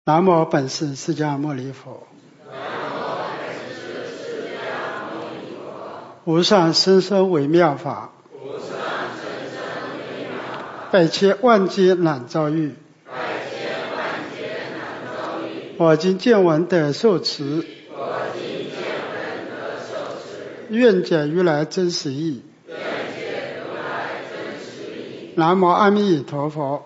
南无本师释迦牟尼佛。无上甚深微妙法，百千万劫难遭遇。我今见闻得受持，愿解如来真实义。南无阿弥陀佛。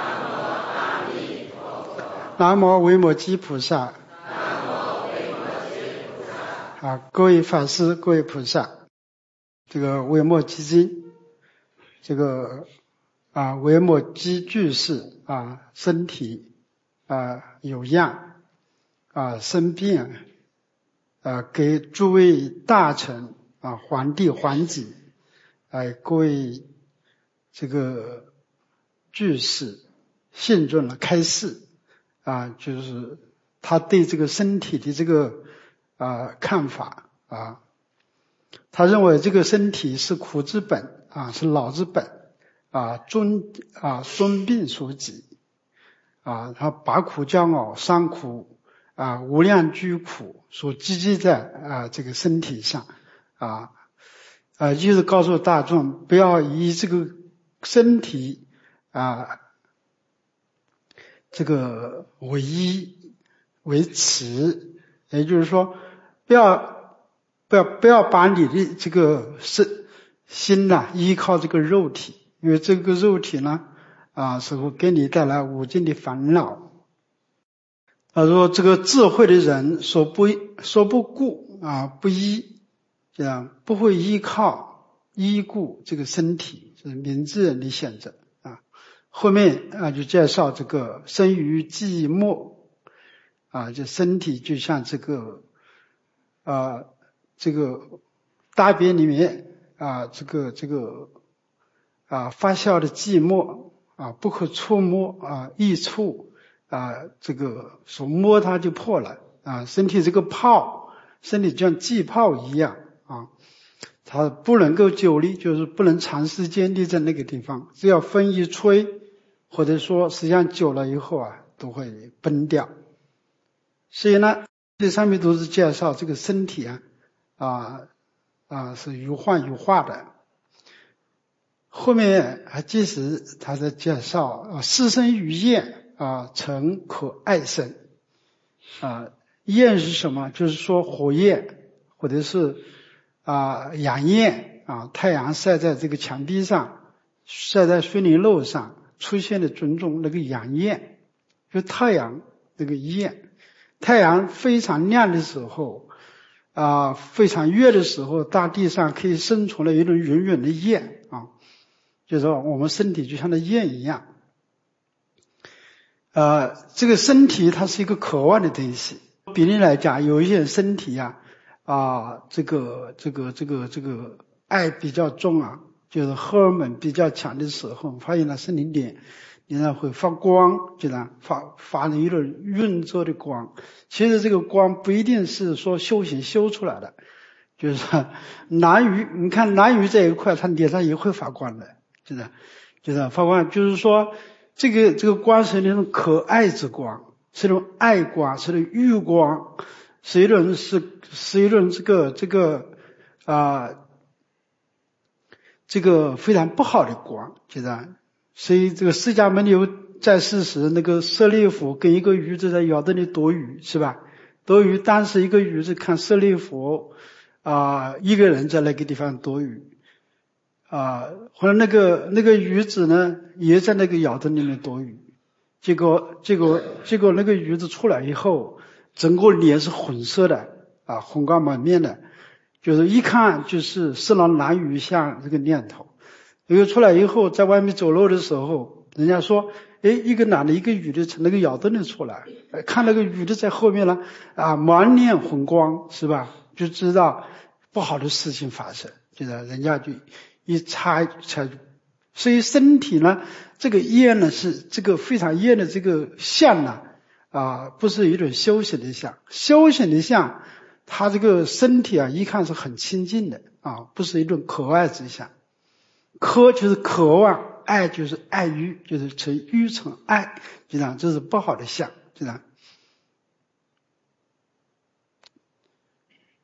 南无维摩诘菩萨。各位法师，各位菩萨，这个维摩诘经，这个维摩诘居士身体有恙生病给诸位大臣皇帝皇子各位这个居士信众开示就是他对这个身体的这个看法他认为这个身体是苦之本是老之本尊病所及他拔苦将熬伤苦无量居苦所积积在这个身体上就是告诉大众不要以这个身体这个为依为持，也就是说不要把你的这个心依靠这个肉体，因为这个肉体呢是会给你带来无尽的烦恼。他说这个智慧的人所不顾不依，这样不会依顾这个身体，这是明智人的选择后面就介绍这个生于寂寞就身体就像这个大便里面这个发酵的寂寞不可触摸易触这个手摸它就破了身体这个泡，身体就像气泡一样它不能够久立，就是不能长时间立在那个地方，只要风一吹，或者说实际上久了以后都会崩掉。所以呢这上面都是介绍这个身体是有幻有化的。后面即使他在介绍视身于焰成可爱身焰是什么？就是说火焰或者是阳焰太阳晒在这个墙壁上，晒在水泥路上出现的种种那个阳焰，就太阳那个焰。太阳非常亮的时候非常热的时候，大地上可以生出来一种圆圆的焰就是说我们身体就像那焰一样这个身体它是一个渴望的东西。比例来讲，有一些人身体这个爱比较重就是荷尔蒙比较强的时候，发现他身体脸上会发光，就发了一种晕浊的光。其实这个光不一定是说修行修出来的，就是蓝鱼，你看蓝鱼这一块它脸上也会发光的，就是发光，就是说这个光是那种可爱之光，是一种爱光，是一种欲光，是一种这个非常不好的光，所以这个释迦牟尼在世时，那个舍利弗跟一个鱼子在窑洞里躲雨，是吧？躲雨，当时一个鱼子看舍利弗一个人在那个地方躲雨后来那个鱼子呢也在那个窑洞里面躲雨，结果那个鱼子出来以后，整个脸是红色的红光满面的，就是一看就是视了蓝鱼像这个念头。因为出来以后在外面走路的时候，人家说一个男的一个女的从那个窑洞里出来，看那个女的在后面呢满脸红光，是吧？就知道不好的事情发生，人家就一猜。所以身体呢这个焰呢是这个非常焰的这个相呢不是一种修行的相，修行的相它这个身体一看是很清净的不是一种可爱之相。渴就是渴望，爱就是爱欲，就是成欲成爱，这是不好的相，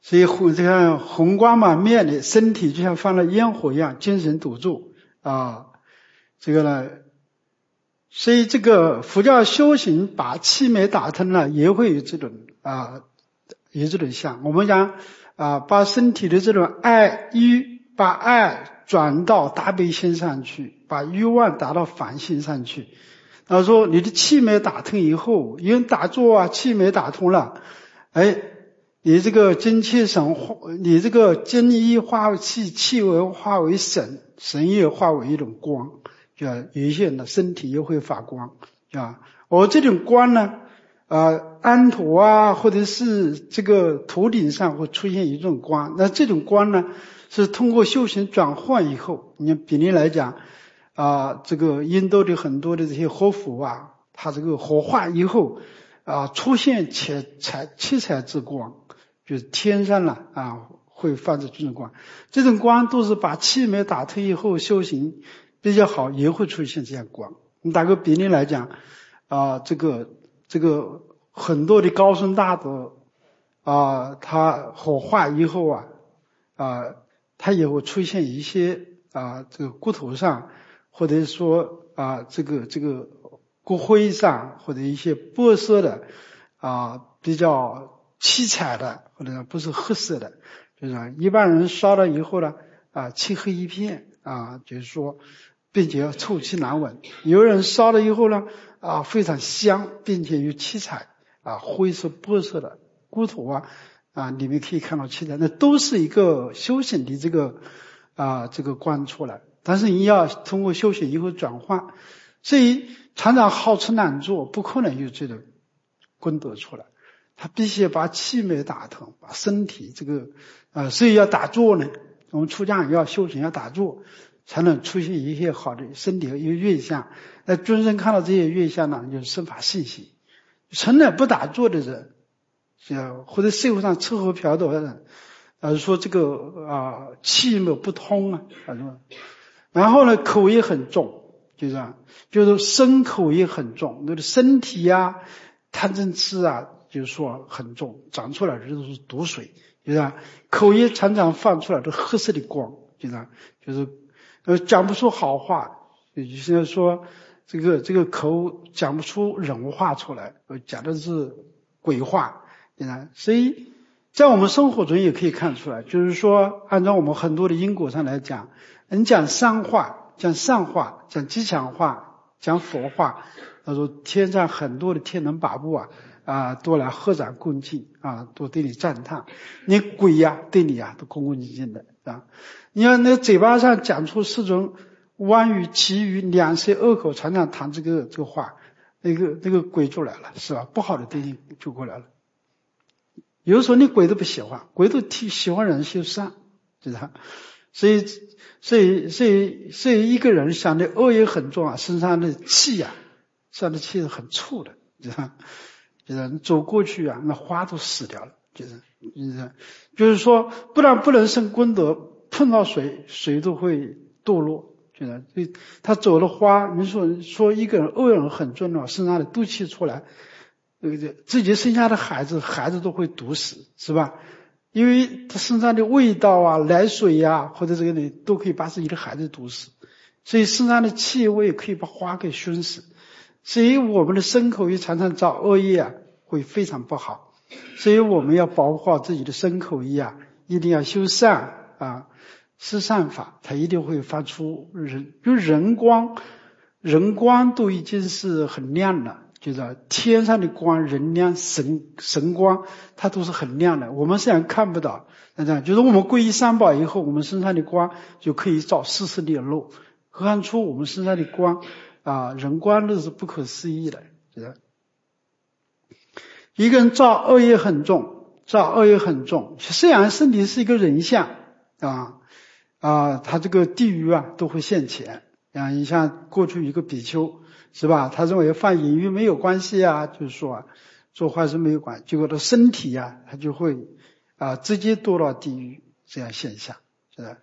所以这个红光满面的身体就像放了烟火一样，精神堵住啊。这个呢，所以这个佛教修行把气脉打通了，也会有这种有这种像我们讲把身体的这种把爱转到大悲心上去，把欲望打到反心上去。然后说你的气脉打通以后，因为打坐气脉打通了，你这个精气神，你这个精液化为气，气为化为神，神也化为一种光，有一些人的身体也会发光而这种光呢安土或者是这个头顶上会出现一种光，那这种光呢是通过修行转换以后，你比例来讲这个印度的很多的这些活佛它这个火化以后出现七彩之光，就是天上了会放着这种光，这种光都是把气脉打通以后修行比较好，也会出现这样光。我们打个比例来讲这个很多的高僧大德他火化以后他也会出现一些这个骨头上，或者说这个骨灰上，或者一些白色的比较七彩的，或者不是褐色的，就是一般人烧了以后呢漆黑一片就是说并且臭气难闻。有人烧了以后呢非常香，并且有七彩灰色白色的骨头里面可以看到七彩，那都是一个修行的这个光出来。但是你要通过修行以后转换，所以常常好吃懒做，不可能有这种功德出来，他必须要把气脉打通，把身体这个所以要打坐呢，我们出家人要修行要打坐，才能出现一些好的身体和一个月相。那众生看到这些月相呢，就是生发信息。从来不打坐的人或者社会上吃喝嫖赌的人说这个气脉不通然后呢口也很重，就是身口也很重，那个身体贪嗔痴就是说很重，长出来的都是毒水，口也常常放出来的褐色的光，就是讲不出好话，就是说这个口讲不出人话出来，讲的是鬼话，所以在我们生活中也可以看出来，就是说按照我们很多的因果上来讲，人讲善话，讲善话，讲吉祥话，讲佛话，他说天上很多的天人把部都来合掌恭敬都对你赞叹，你鬼对你都恭恭敬敬的你看那嘴巴上讲出四种弯语绮语，两舌恶口，常常谈这个话，那个鬼就来了，是吧？不好的对你就过来了。有的时候你鬼都不喜欢，鬼都喜欢人修善，知道？所以一个人想的恶也很重身上的气身上的气是很臭的，知道？你走过去那花都死掉了，就是说不然不能生功德，碰到水都会堕落。所以他走了花，你说一个人恶人很重的身上的毒气出来，自己生下的孩子都会毒死，是吧？因为他身上的味道奶水或者这个都可以把自己的孩子毒死，所以身上的气味可以把花给熏死，所以我们的身口意常常造恶业会非常不好，所以我们要保护好自己的身口意一定要修善施善法，它一定会发出人光都已经是很亮了，就是天上的光人亮神光它都是很亮的，我们虽然看不到，就是我们皈依三宝以后，我们身上的光就可以照世事的路，何况出我们身上的光人光都是不可思议的，一个人造恶业很重，虽然身体是一个人相他这个地狱都会现前你像过去一个比丘是吧，他认为犯淫欲没有关系就是说做坏事没有关系，结果他身体他就会直接堕到地狱，这样现象是吧？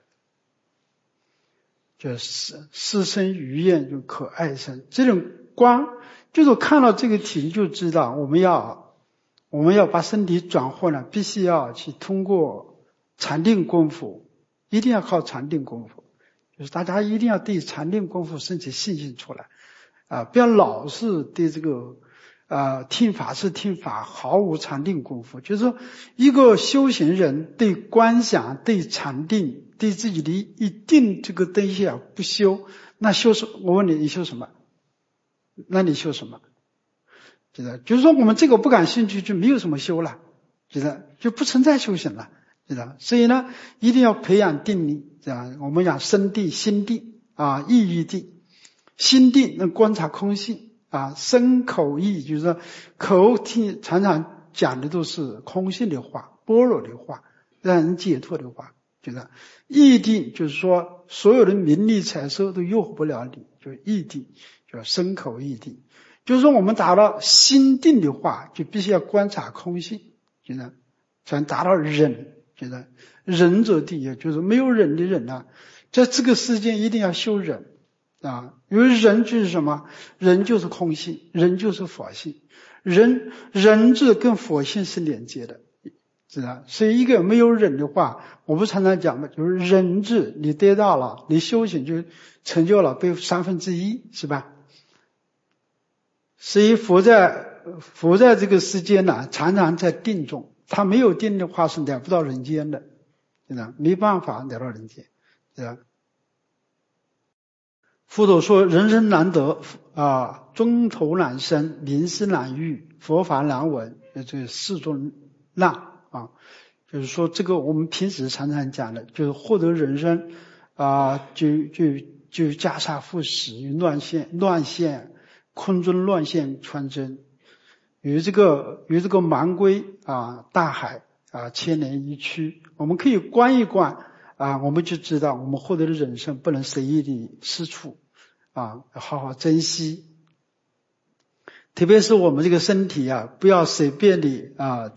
就是视身鱼眼就可爱身，这种光就是看到这个题就知道我们要我们要把身体转化呢，必须要去通过禅定功夫，一定要靠禅定功夫，就是大家一定要对禅定功夫升起信心出来不要老是对这个听法是听法，毫无禅定功夫。就是说一个修行人对观想、对禅定、对自己的一定这个东西不修，那修什么？我问你，你修什么？那你修什么？就是说我们这个不感兴趣，就没有什么修了，就不存在修行了，所以呢，一定要培养定力，我们讲身定、心定意义定。心定能观察空性身口意，就是说口听常常讲的都是空性的话，般若的话，让人解脱的话，意定就是说所有的名利财色都诱惑不了你，就是意定，就是身口意定。就是说我们达到心定的话，就必须要观察空性，才能达到忍，忍者第一，就是没有忍的人在这个世界一定要修忍因为忍就是什么？忍就是空性，忍就是佛性，忍字跟佛性是连接的，所以一个没有忍的话，我不常常讲嘛，就是忍字你得到了，你修行就成就了被1/3，是吧？所以佛在这个世间常常在定中，他没有定的话是来不到人间的，没办法来到人间，佛陀说人生难得中头难生，名师难遇，佛法难闻，这世中难就是说这个我们平时常常讲的，就是获得人生就袈裟赴死，乱现空中乱现穿针，与这个茫归大海千年一区，我们可以观一观我们就知道我们获得的人生不能随意的失处要好好珍惜，特别是我们这个身体不要随便的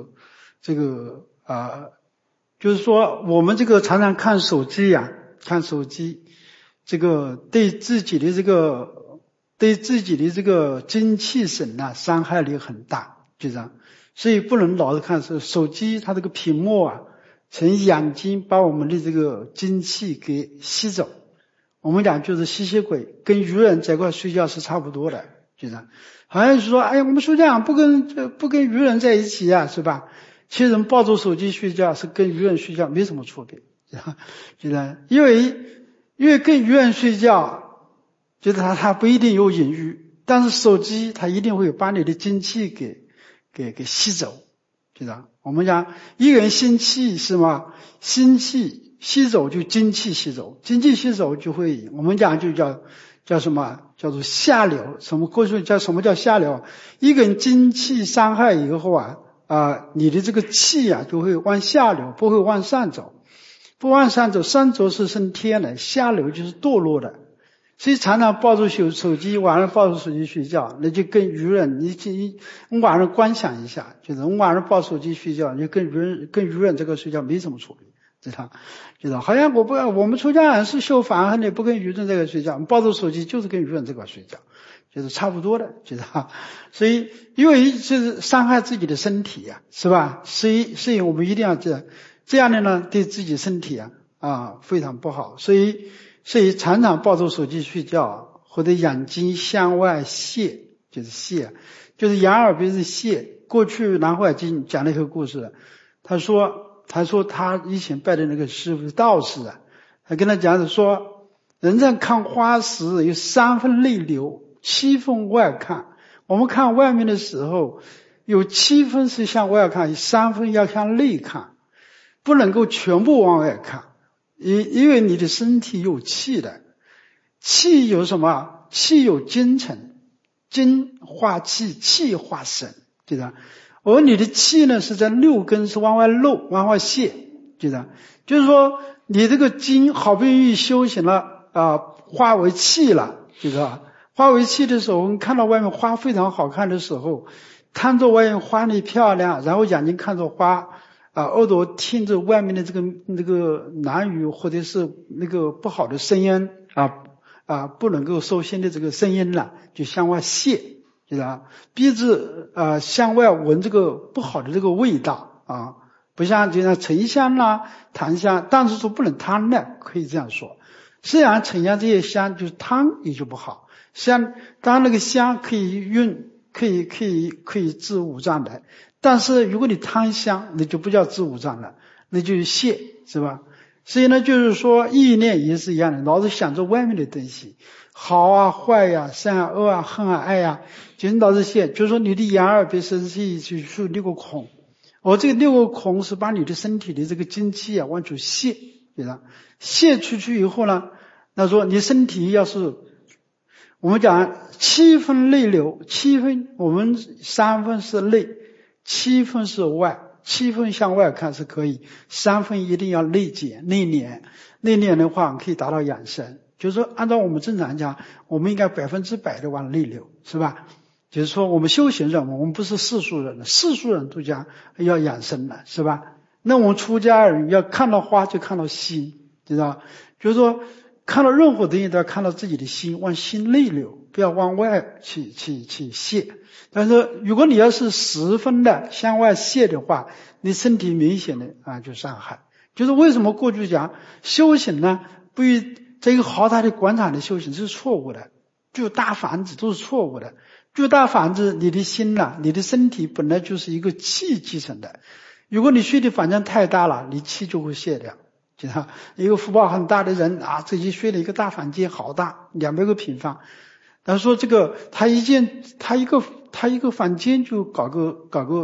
就是说我们这个常常看手机这个对自己的这个精气神伤害力很大，就这样，所以不能老是看手机，它这个屏幕从眼睛把我们的这个精气给吸走。我们讲就是吸血鬼，跟愚人在一块睡觉是差不多的，就这样。好像是说，我们睡觉不跟愚人在一起是吧？其实人抱着手机睡觉是跟愚人睡觉没什么区别，就这样。因为跟愚人睡觉，就是他不一定有隐喻，但是手机它一定会把你的精气给吸走，就这样。我们讲一个人心气是吗？心气吸走就精气吸走，精气吸走就会，我们讲就叫什么？叫做下流。过去叫什么叫下流？一个人精气伤害以后你的这个气就会往下流，不会往上走。不往上走，上走是升天的，下流就是堕落的。所以常常抱着手机，晚上抱着手机睡觉，那就跟愚人，你晚上观想一下，就是我晚上抱手机睡觉，你跟愚人这个睡觉没什么区别，知道好像我们出家人是修法和你不跟愚人这个睡觉，抱着手机就是跟愚人这个睡觉，就是差不多的，知道。所以因为是伤害自己的身体是吧？所以我们一定要这样的呢，对自己身体非常不好。所以常常抱着手机睡觉，或者眼睛向外泄，就是眼耳鼻是泄。过去南怀瑾讲了一个故事，他说他以前拜的那个师傅道士他跟他讲的说，人在看花时有3分内流，7分外看。我们看外面的时候，有7分是向外看，有3分要向内看，不能够全部往外看。因为你的身体有气的，气有什么？气有精神，精化气，气化神，对吧？而你的气呢是在6根是往外漏，往外泄，对吧？就是说你这个精好不容易修行了化为气了，对吧？化为气的时候，我们看到外面花非常好看的时候，看着外面花里漂亮，然后眼睛看着花耳朵听着外面的这个南语或者是那个不好的声音不能够收心的这个声音就向外泄， 知道吧？鼻子向外闻这个不好的这个味道啊，不像就像沉香啦、檀香，但是说不能贪恋，可以这样说。虽然沉香这些香就是贪也就不好，像当然那个香可以运，可以治五脏的，但是如果你贪香，那就不叫治五脏了，那就是泄，是吧？所以呢，就是说意念也是一样的，老是想着外面的东西，好啊、坏呀、善啊、恶啊、恨啊、爱呀，就是老是泄，就是说你的眼耳鼻舌身意去出6个孔，这个6个孔是把你的身体的这个精气啊往出泄，对吧？泄出去以后呢，那说你身体要是我们讲7分内流，7分我们3分是内，7分是外，7分向外看是可以，3分一定要内减内敛，内敛的话可以达到养生。就是说按照我们正常讲，我们应该100%的往内流，是吧？就是说我们修行人，我们不是世俗人，世俗人都讲要养生了，是吧？那我们出家人要看到花就看到心，知道吧？就是说看到任何东西都要看到自己的心，往心内流，不要往外去泄。但是如果你要是10分的向外泄的话，你身体明显的就伤害。就是为什么过去讲修行呢，不与这一个好大的广场的修行是错误的，住大房子都是错误的。住大房子，你的心你的身体本来就是一个气继承的，如果你睡的房间太大了，你气就会泄掉。知道一个福报很大的人自己睡了一个大房间，好大，200个平方。他说这个他一个房间就搞个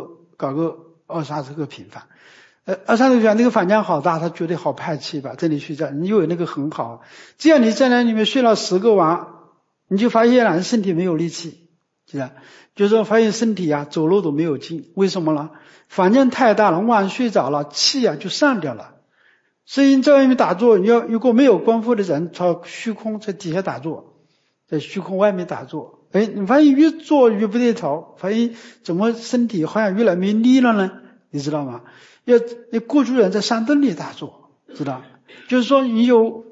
20-30个平方，20-30个平方，那个房间好大，他觉得好派气吧，这里睡觉，你以为那个很好，只要你在那里面睡了10个晚，你就发现了身体没有力气，知道？就是说发现身体走路都没有劲，为什么呢？房间太大了，晚上睡着了，气就散掉了。所以你在外面打坐，如果没有功夫的人，朝虚空在底下打坐，在虚空外面打坐，你发现越做越不对头，发现怎么身体好像越来越力了呢？你知道吗？过去人在山洞里打坐，知道？就是说你有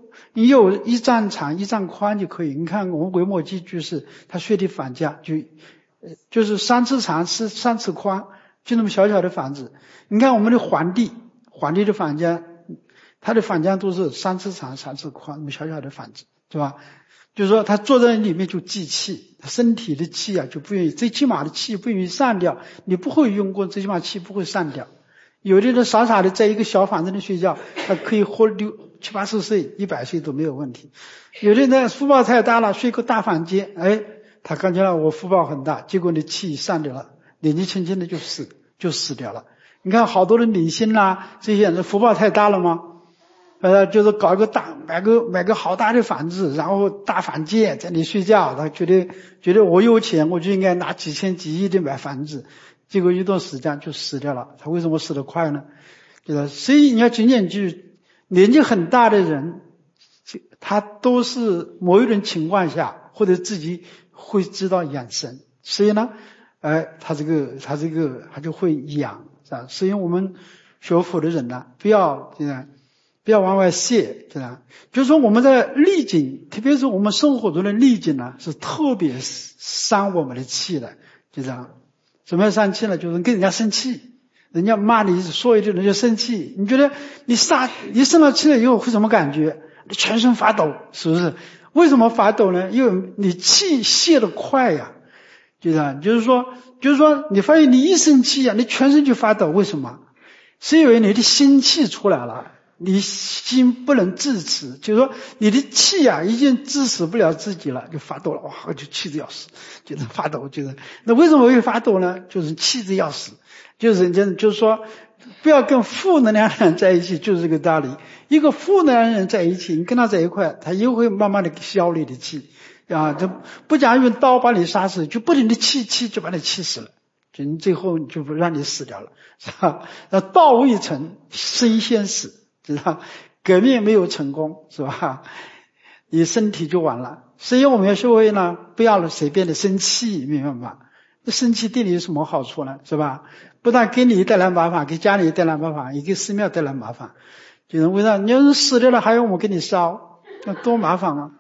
1丈长1丈宽就可以。你看我们维摩诘居士他睡的房间就是3尺长3尺宽，就那么小小的房子。你看我们的皇帝的房间，他的房间都是3尺长3尺宽，那么小小的房子，是吧？就是说他坐在里面就积气，他身体的气就不愿意，最起码的气不愿意散掉，你不会用过，最起码气不会散掉。有的人傻傻的在一个小房子里睡觉，他可以活60-80岁100岁都没有问题。有的人福报太大了，睡个大房间，他感觉到我福报很大，结果你气散掉了，年纪轻轻的就死掉了。你看好多的明星这些人福报太大了吗？就是搞个买个好大的房子，然后大房间在里睡觉，他觉得我有钱，我就应该拿几千几亿的买房子，结果一段时间就死掉了。他为什么死得快呢？所以你要仅仅去年纪很大的人，他都是某一种情况下或者自己会知道养生，所以呢他就会养，是吧？所以我们学佛的人不要往外泄，就是说我们在逆境，特别是我们生活中的逆境是特别伤我们的气的，就这样。什么样伤气呢？就是跟人家生气，人家骂你说一句人就生气，你觉得你生了气了以后会什么感觉？你全身发抖，是不是？为什么发抖呢？因为你气泄得快呀，就这样。就是说你发现你一生气你全身就发抖，为什么？是因为你的心气出来了。你心不能制止，就是说你的气已经制止不了自己了，就发抖了，哇，就气得要死，就是发抖，那为什么会发抖呢？就是气得要死，就是说不要跟负能量的人在一起，就是这个道理。一个负能量的人在一起，你跟他在一块，他又会慢慢的消你的气就不讲用刀把你杀死，就不停的气就把你气死了，就你最后就不让你死掉了，是吧？道未成身先死，知道革命没有成功，是吧？你身体就完了。所以我们要学会呢，不要随便的生气，明白吗？生气对你有什么好处呢？是吧？不但给你带来麻烦，给家里带来麻烦，也给寺庙带来麻烦。就是为啥你要是死掉了还要我们给你烧，那多麻烦啊！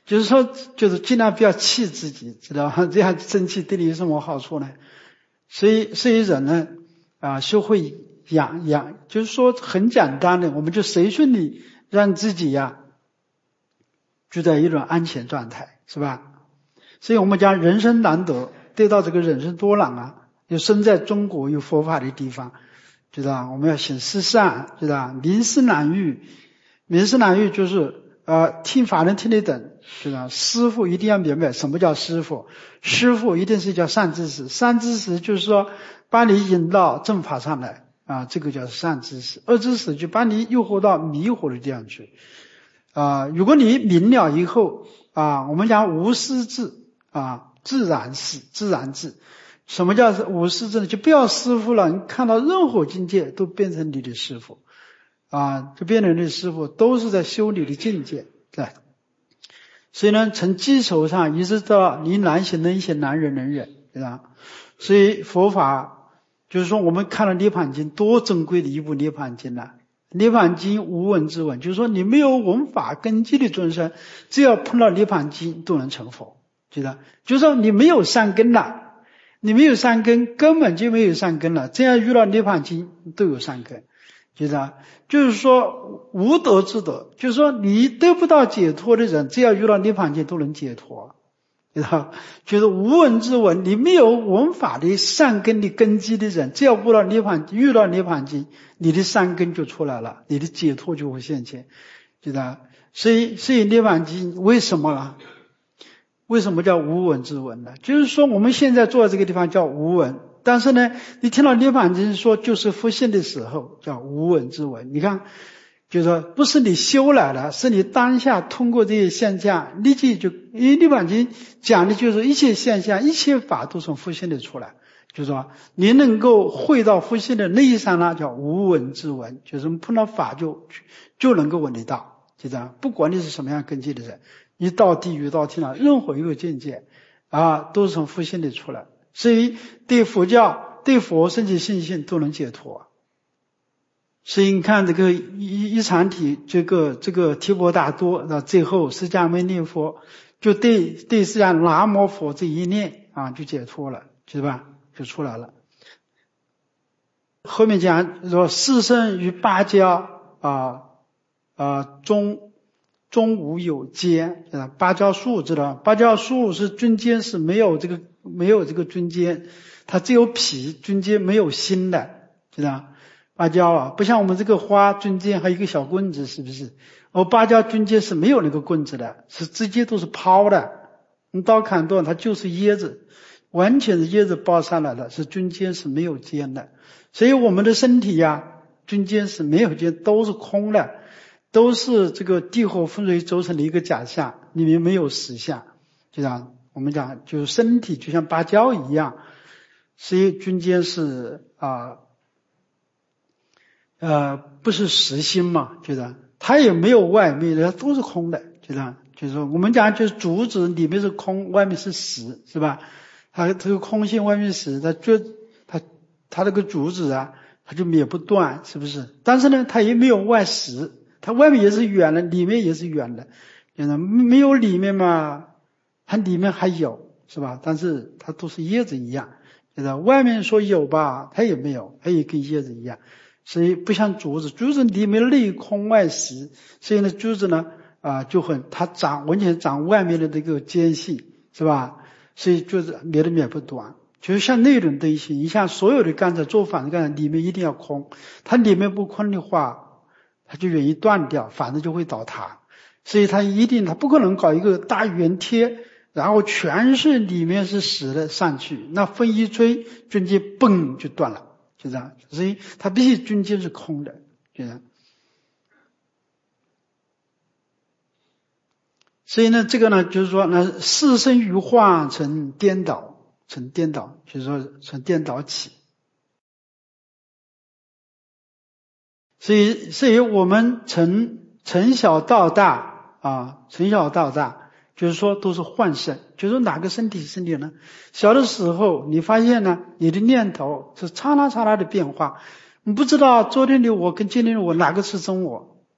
就是说，就是尽量不要气自己，知道吗？这样生气对你有什么好处呢？所以人呢，学会养，就是说很简单的，我们就随顺你，让自己就在一种安全状态，是吧？所以我们讲人生难得，得到这个人生多难又生在中国有佛法的地方，知道我们要行十善，知道民事难遇，民事难遇就是听法人听得懂，知道师父一定要明白什么叫师父，师父一定是叫善知识，善知识就是说把你引到正法上来这个叫善知识，恶知识就把你诱惑到迷惑的地方去如果你明了以后我们讲无师智自然智。什么叫无师智呢？就不要师父了，你看到任何境界都变成你的师父就变成你的师父，都是在修你的境界，对。所以呢，从基础上一直到你难行能行，难忍能忍，对吧？所以佛法就是说，我们看了《涅槃经》，多珍贵的一部《涅槃经》《涅槃经》无闻之闻，就是说你没有闻法根基的众生，只要碰到《涅槃经》都能成佛，知道？就是说你没有善根了，你没有善根，根本就没有善根了。这样遇到《涅槃经》都有善根，知道？就是说无德之德，就是说你得不到解脱的人，只要遇到涅槃经都能解脱，知道？就是无闻之闻，你没有闻法的善根的根基的人，只要遇到涅槃经，你的善根就出来了，你的解脱就会现前，知道？所以涅槃经为什么为什么叫无闻之闻呢？就是说我们现在坐在这个地方叫无闻，但是呢，你听到涅槃经说就是复现的时候叫无闻之闻。你看，就是说不是你修来的，是你当下通过这些现象立即就，因为涅槃经讲的就是一切现象一切法都从复现的出来，就是说你能够会到复现的那一刹那叫无闻之闻，就是碰到法就能够闻得到，就这样。不管你是什么样根基的人，你到地狱到天堂任何一个境界都是从复现的出来，所以对佛教对佛升起信心都能解脱。所以你看这个一禅体这个提婆达多最后释迦牟尼佛就对释迦南无佛这一念就解脱了，是吧？就出来了。后面讲说四圣于芭蕉中无有尖，芭蕉树知道，芭蕉树是中间是没有这个中间，它只有皮，中间没有心的，知道？芭蕉不像我们这个花中间还有一个小棍子，是不是？芭蕉中间是没有那个棍子的，是直接都是抛的，你刀砍断它就是椰子，完全是椰子包上来的，是中间是没有尖的。所以我们的身体中间是没有尖，都是空的，都是这个地火风水轴成的一个假象，里面没有实相，就像我们讲就是身体就像芭蕉一样，所以中间是不是实心嘛，就是它也没有外面的，都是空的，就是说我们讲就是竹子里面是空，外面是实，是吧？它这个空性外面实，它这个竹子它就灭不断，是不是？但是呢，它也没有外实，它外面也是圆的，里面也是圆的，就是没有里面嘛，它里面还有，是吧？但是它都是叶子一样，就是外面说有吧，它也没有，它也跟叶子一样。所以不像竹子里面内空外实，所以呢竹子呢就它完全长外面的这个间隙，是吧？所以就是灭都灭不断，就是像那种东西，你像所有的钢材做反的钢材里面一定要空，它里面不空的话，它就容易断掉，反正就会倒塌。所以它不可能搞一个大圆贴，然后全是里面是实的上去，那风一吹，中间嘣就断了。就这样，所以它必须中间是空的，就这样。所以呢，这个呢，就是说呢，四生于化成颠倒，就是说成颠倒起。所以我们从小到大就是说都是幻身，就是哪个身体呢？小的时候你发现呢，你的念头是刹那的变化，你不知道昨天的我跟今天的我哪个是真我，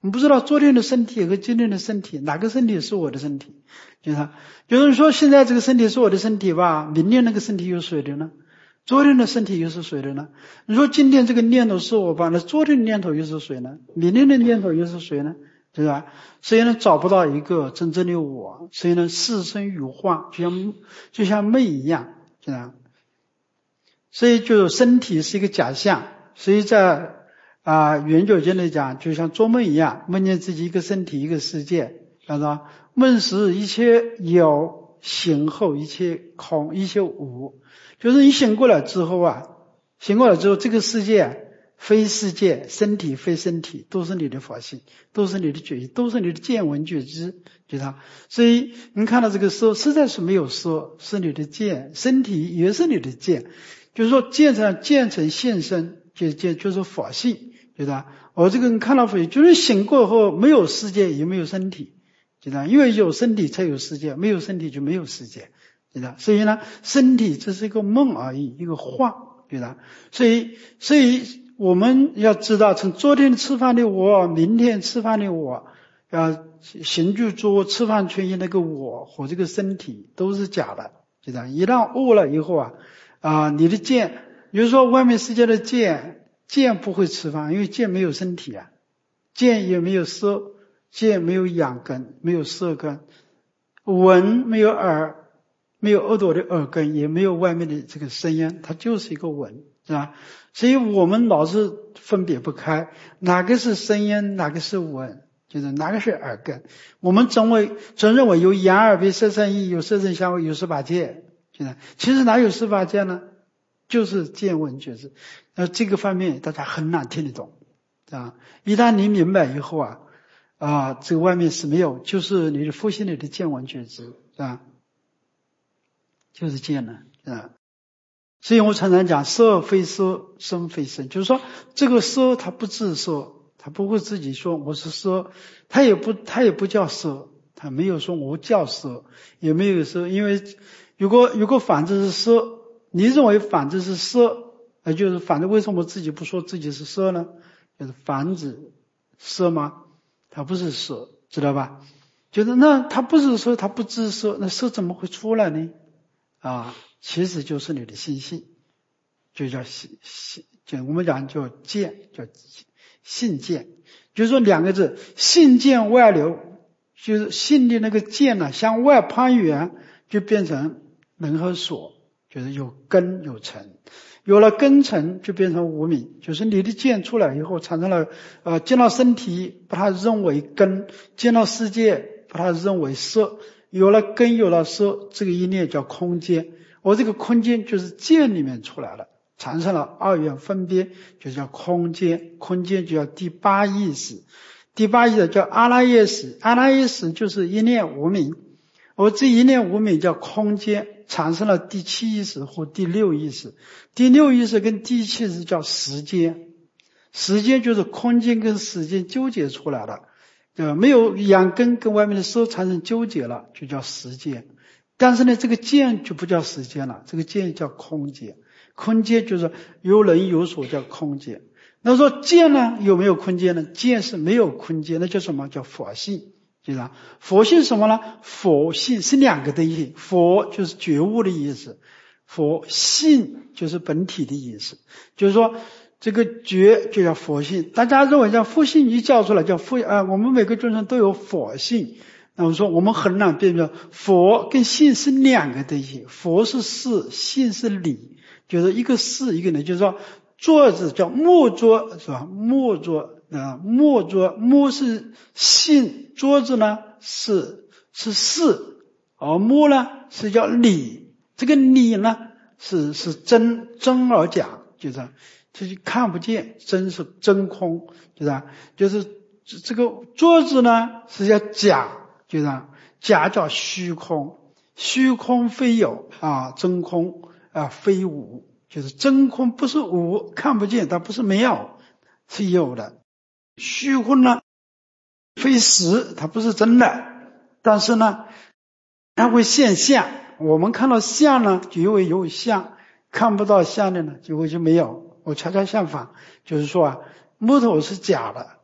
你不知道昨天的身体和今天的身体，哪个身体是我的身体？就是说现在这个身体是我的身体吧，明天那个身体又是谁的呢？昨天的身体又是谁的呢？你说今天这个念头是我吧，那昨天的念头又是谁呢？明天的念头又是谁呢？对吧？所以呢，找不到一个真正的我，所以呢，事生于幻，就像梦一样，这样。所以就身体是一个假象，所以在圆觉经里讲，就像做梦一样，梦见自己一个身体一个世界，叫做梦时一切有，醒后一切空，一切无。就是你醒过来之后这个世界非世界，身体非身体，都是你的法性，都是你的觉，都是你的见闻觉知，对吧？所以你看到这个说，实在是没有说，是你的见，身体也是你的见，就是说见成现身，就是法性，对吧？我这个人看到法性，就是醒过后没有世界，也没有身体，对吧？因为有身体才有世界，没有身体就没有世界，对吧？所以呢，身体这是一个梦而已，一个幻，对吧？所以我们要知道，从昨天吃饭的我，明天吃饭的我，行住坐卧吃饭存意那个我和这个身体都是假的，对吧？一旦悟了以后你的见，比如说外面世界的见不会吃饭，因为见没有身体啊，见也没有色，见没有眼根，没有色根，闻没有耳，没有耳朵的耳根，也没有外面的这个声音，它就是一个闻，是吧？所以我们老是分别不开，哪个是声音，哪个是闻，就是哪个是耳根。我们总认为有眼耳鼻舌身意，有色声香味，有18界，其实哪有18界呢？就是见闻觉知。这个方面大家很难听得懂，啊，一旦你明白以后这个外面是没有，就是你的复心里的见闻觉知，啊，就是见了，啊。所以我常常讲色非色，声非声，就是说这个色它不自色，它不会自己说我是色，它也不叫色，它没有说我叫色，也没有说，因为如果反正是色，你认为反正是色，就是反正为什么自己不说自己是色呢？就是反指色吗？它不是色，知道吧？就是那它不是色，它不自色，那色怎么会出来呢？其实就是你的心性，就叫就我们讲叫见，叫性见，就是说两个字，性见外流，就是性的那个见呢，向外攀援，就变成能和所，就是有根有尘，有了根尘就变成无明，就是你的见出来以后产生了见到身体把它认为根，见到世界把它认为色，有了根有了色，这个一念叫空间。我这个空间就是见里面出来了，产生了二元分别，就叫空间，空间就叫第八意识，第八意识叫阿赖耶识，阿赖耶识就是一念无明，我这一念无明叫空间，产生了第七意识或第六意识，第六意识跟第七意识叫时间，时间就是空间跟时间纠结出来了，没有眼根跟外面的色产生纠结了，就叫时间。但是呢，这个见就不叫时间了，这个见叫空间，空间就是有人有所叫空间。那说见呢，有没有空间呢？见是没有空间，那叫什么？叫佛性，对吧？佛性什么呢？佛性是两个的意思，佛就是觉悟的意思，佛性就是本体的意思，就是说这个觉就叫佛性。大家认为叫佛性一叫出来叫佛我们每个众生都有佛性。那我说我们很难辨别佛跟性是两个东西，佛是事，性是理，就是一个事一个理，就是说坐字叫默坐，是吧？默坐默坐，默是性，坐字呢是事，而默呢是叫理，这个理呢是真而假，就是看不见，真是真空，就是这个坐字呢是叫假，就是假叫虚空，虚空非有真空非无，就是真空不是无，看不见，它不是没有，是有的。虚空呢非实，它不是真的，但是呢它会现象，我们看到相呢就因为有相，看不到相的呢就会就没有。我恰恰相反，就是说木头是假的，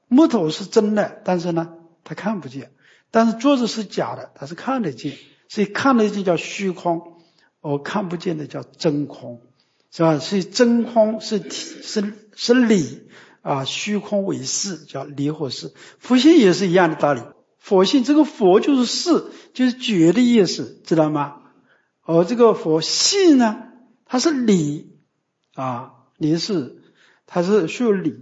木头是真的，但是呢它看不见，但是桌子是假的，它是看得见，所以看得见叫虚空，看不见的叫真空，是吧？所以真空是理虚空为事，叫理或事。佛性也是一样的道理，佛性这个佛就是事，就是觉的意思，知道吗？这个佛性呢，它是理理是它是需要理。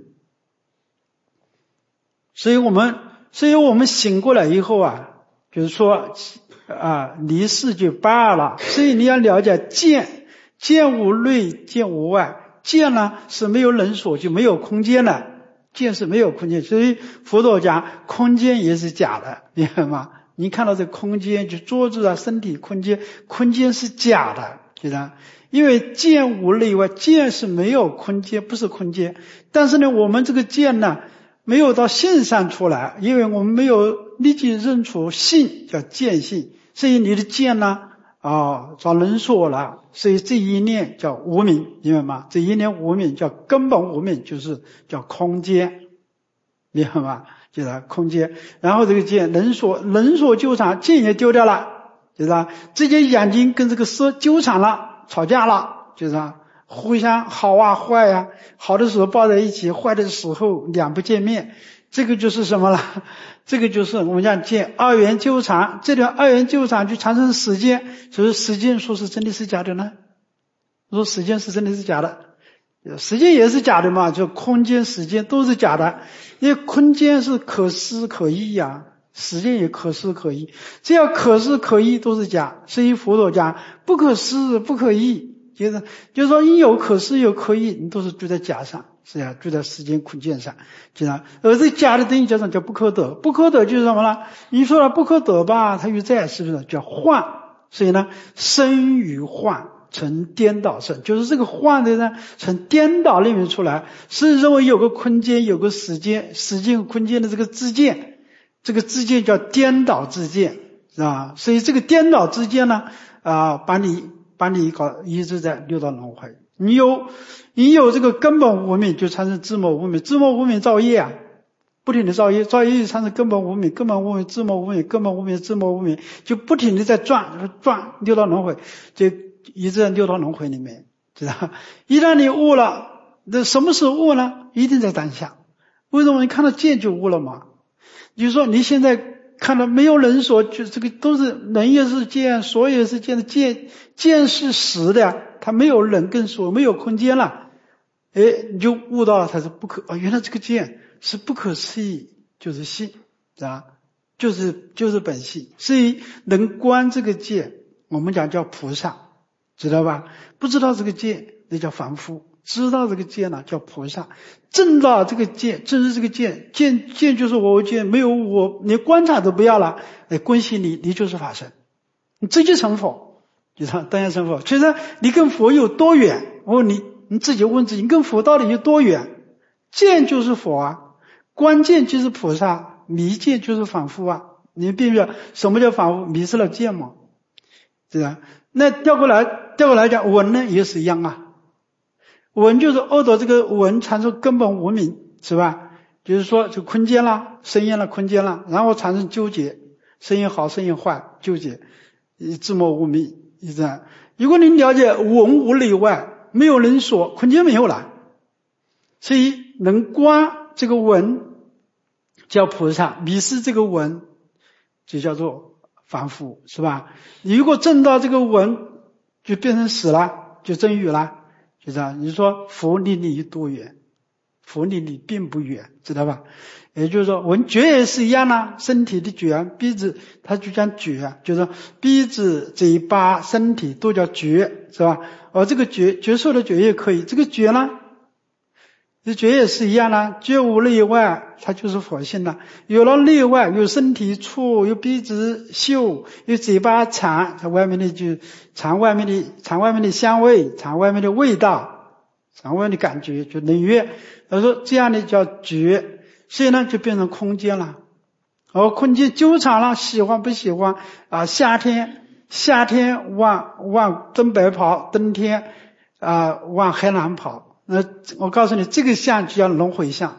所以我们醒过来以后就是说离世就罢了。所以你要了解见无内，见无外。见呢是没有人所，就没有空间了。见是没有空间，所以佛陀讲空间也是假的，明白吗？你看到这空间，就桌子身体空间是假的，知道？因为见无内外，见是没有空间，不是空间。但是呢，我们这个见呢没有到性上出来，因为我们没有立即认出性，叫见性。所以你的见呢找人所了，所以这一念叫无明，明白吗？这一念无明叫根本无明，就是叫空间，明白吗？就是空间。然后这个见人所纠缠，见也丢掉了，就是这些眼睛跟这个色纠缠了，吵架了，就是互相好坏好的时候抱在一起，坏的时候两不见面，这个就是什么了？这个就是我们讲见二元纠缠，这条二元纠缠就产生时间。所以时间说是真的是假的呢？说时间是真的是假的，时间也是假的嘛，就空间时间都是假的。因为空间是可思可议时间也可思可议，只要可思可议都是假。所以佛陀讲不可思不可议，就是说你有可思有可议，你都是住在假上，是住在时间空间上，知道？而这假的东西叫不可得，不可得就是什么呢？你说了不可得吧，它又在，是不是叫幻？所以呢，生与幻成颠倒生，就是这个幻的呢从颠倒里面出来，是认为有个空间有个时间和空间的这个之间，这个之间叫颠倒之间，是吧？所以这个颠倒之间呢把你一直在六道轮回。你有这个根本无明，就产生自我无明，自我无明造业不停的造业就产生根本无明，根本无明自我无明，根本无明自我无明，就不停的在转六道轮回，就一直在六道轮回里面，知道？一旦你悟了，那什么时候悟呢？一定在当下。为什么？你看到见就悟了嘛？就是说你现在看到没有人所，就这个都是人也是见，所也是见的，见是实的，它没有人跟所，没有空间了，你就悟到了它是不可原来这个见是不可思议，就是性，是吧？就是本性。所以能观这个见，我们讲叫菩萨，知道吧？不知道这个见，那叫凡夫；知道这个见呢，叫菩萨。证到这个见，正是这个见就是我见，没有我，你观察都不要了，关系你就是法身，你直接成佛，就当然成佛。其实你跟佛有多远？我问你自己问自己，你跟佛到底有多远？见就是佛关键就是菩萨，迷见就是凡夫你并不知道什么叫凡夫，迷失了见嘛，是吧？那调过来讲，闻呢也是一样闻就是얻得这个闻产生根本无明，是吧？就是说这空间啦，声音啦，空间啦，然后产生纠结，声音好声音坏，纠结，自我无明，是这样。如果你了解闻无内外，没有人说，空间没有了，所以能观这个闻叫菩萨，迷失这个闻就叫做凡夫，是吧？你如果证到这个闻，就变成死了，就真语了，就这样。你说佛离你多远？佛离你并不远，知道吧？也就是说闻觉也是一样身体的觉，鼻子它就讲觉就是鼻子嘴巴身体都叫觉，是吧？而这个觉受的觉也可以，这个觉呢这觉也是一样觉无内外，它就是佛性了。有了内外，有身体触，有鼻子嗅，有嘴巴尝，它外面的就尝外面的香味，尝外面的味道，尝外面的感觉，就能悦。他说这样的叫觉，所以呢就变成空间了。而空间纠缠了，喜欢不喜欢夏天往东北跑，冬天往海南跑。我告诉你，这个相就叫轮回相，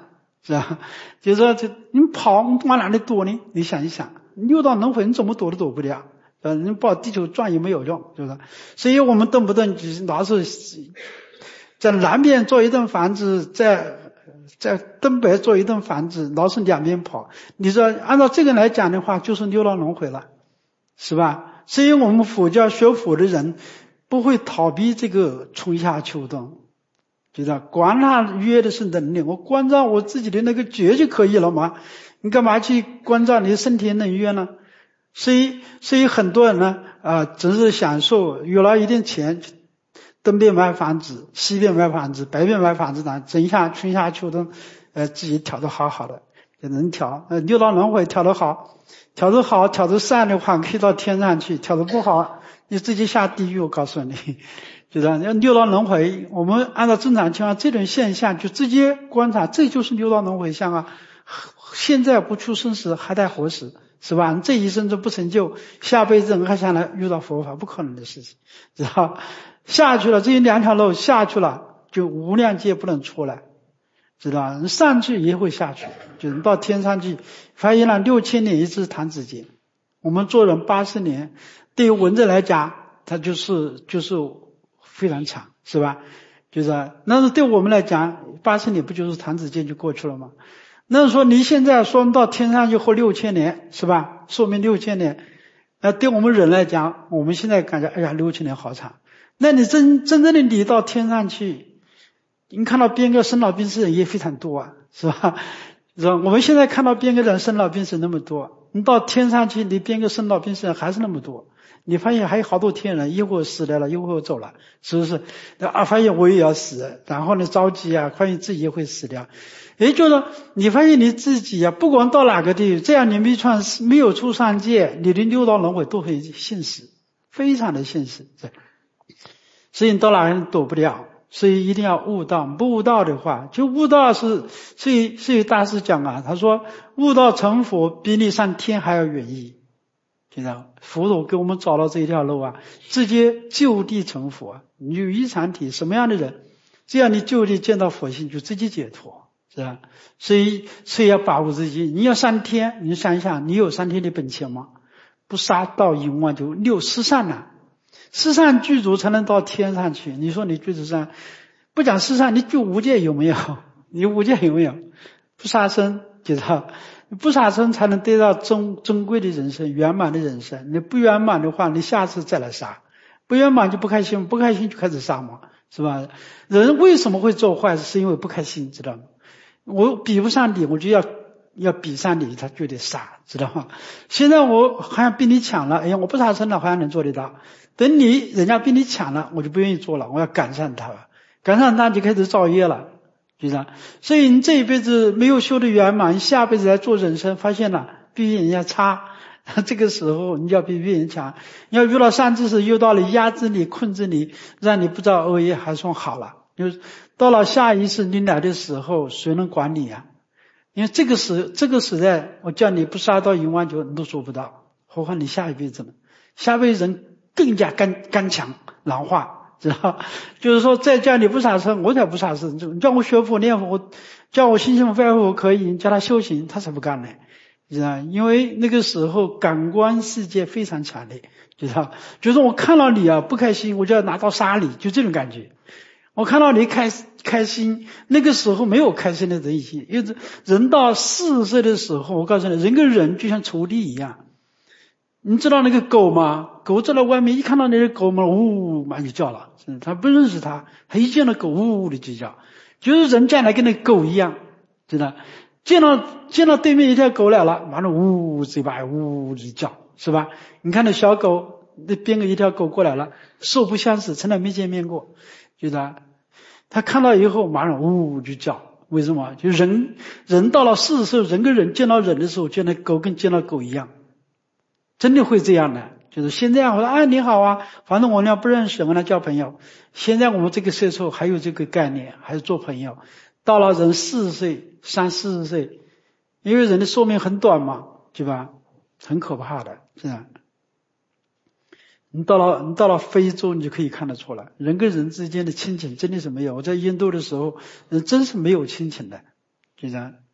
是吧？就是说你跑往哪里躲呢？你想一想，六道轮回你怎么躲都躲不了。你跑地球转也没有用，是不是？所以我们动不动就是老是在南边做一顿房子，在东北做一顿房子，老是两边跑。你说按照这个来讲的话，就是六道轮回了，是吧？所以我们佛教学佛的人不会逃避这个春夏秋冬，觉得观察约的是能力，我关照我自己的那个觉就可以了嘛，你干嘛去关照你的身体能约呢？所以很多人呢只是享受有了一定钱，东边买房子，西边买房子，北边买房子呢，春夏秋冬自己调得好好的，也能调。六道轮回调得好，调得善的话可以到天上去，调得不好你自己下地狱，我告诉你。就是六道轮回，我们按照正常情况这种现象就直接观察，这就是六道轮回相啊。现在不出生时还待何时，是吧？你这一生都不成就，下辈子还想来遇到佛法，不可能的事情，知道？下去了，这两条路下去了，就无量劫不能出来，知道？上去也会下去，就是到天上去，发现了6000年一次弹指间。我们做人80年，对于文字来讲，它就是非常长，是吧？就是那是对我们来讲，80年不就是弹指间就过去了吗？那说你现在说到天上就活6000年，是吧？寿命6000年，对我们人来讲，我们现在感觉哎呀6000年好长。那你真正的你到天上去，你看到边个生老病死人也非常多啊，是吧？是吧？我们现在看到边个人生老病死那么多，你到天上去，你边个生老病死人还是那么多。你发现还有好多天人，一会儿死来了，一会儿走了，是不是？发现我也要死，然后呢着急啊，发现自己也会死掉。也就是说，你发现你自己啊，不管到哪个地方，这样你没有出三界，你的六道轮回都很现实，非常的现实。所以你到哪里躲不了，所以一定要悟道。不悟道的话，就悟道所以大师讲啊，他说悟道成佛比你上天还要远矣。知道佛陀给我们找到这一条路啊，直接就地成佛。你有一常体什么样的人，这样你就地见到佛性，就直接解脱，是吧？所以要把握自己。你要上天，你想一想，你有上天的本钱吗？不杀盗淫妄就六十善了，十善具足才能到天上去。你说你具足善，不讲十善，你具无戒有没有？你无戒有没有？不杀生，知道？不杀生才能得到珍贵的人生，圆满的人生。你不圆满的话，你下次再来杀。不圆满就不开心，不开心就开始杀嘛，是吧？人为什么会做坏事？是因为不开心，知道吗？我比不上你，我就要比上你，他就得杀，知道吗？现在我好像比你强了，哎呀，我不杀生了，好像能做得到。等人家比你强了，我就不愿意做了，我要赶上他了，赶上他就开始造业了。就这样，所以你这一辈子没有修得圆满，你下辈子来做人生，发现了比人家差，这个时候你要比别人强。你要遇到善知识，遇到了压制你、控制你，让你不知道恶业，还算好了。就是到了下一世你来的时候，谁能管你啊？因为这个时代，我叫你不杀盗淫妄酒，你都做不到，何况你下一辈子呢？下辈子人更加刚强狼化。知道，就是说再叫你不杀生，我才不杀生。你叫我学佛念佛，叫我心性拜佛可以，你叫他修行，他才不干呢。知道，因为那个时候感官世界非常强烈，知道，就是我看到你啊不开心，我就要拿刀杀你，就这种感觉。我看到你开心，那个时候没有开心的人性，因为人到40岁的时候，我告诉你，人跟人就像仇敌一样。你知道那个狗吗？狗在外面一看到那个狗嘛，呜嘛就叫了，他不认识他一见到狗呜的就叫，就是人将来跟那狗一样，知道？见到对面一条狗来了，马上呜嘴巴呜的叫，是吧？你看那小狗，那边个一条狗过来了，素不相识，从来没见面过，知道？他看到以后马上呜就叫，为什么？就人到了40岁，人跟人见到人的时候，见到狗跟见到狗一样。真的会这样的，就是现在我说你好啊，反正我俩不认识，我俩交朋友。现在我们这个岁数还有这个概念，还是做朋友。到了人40岁、30-40岁，因为人的寿命很短嘛，对吧？很可怕的，是吧？你到了非洲，你就可以看得出来，人跟人之间的亲情真的是没有。我在印度的时候，人真是没有亲情的，就这样。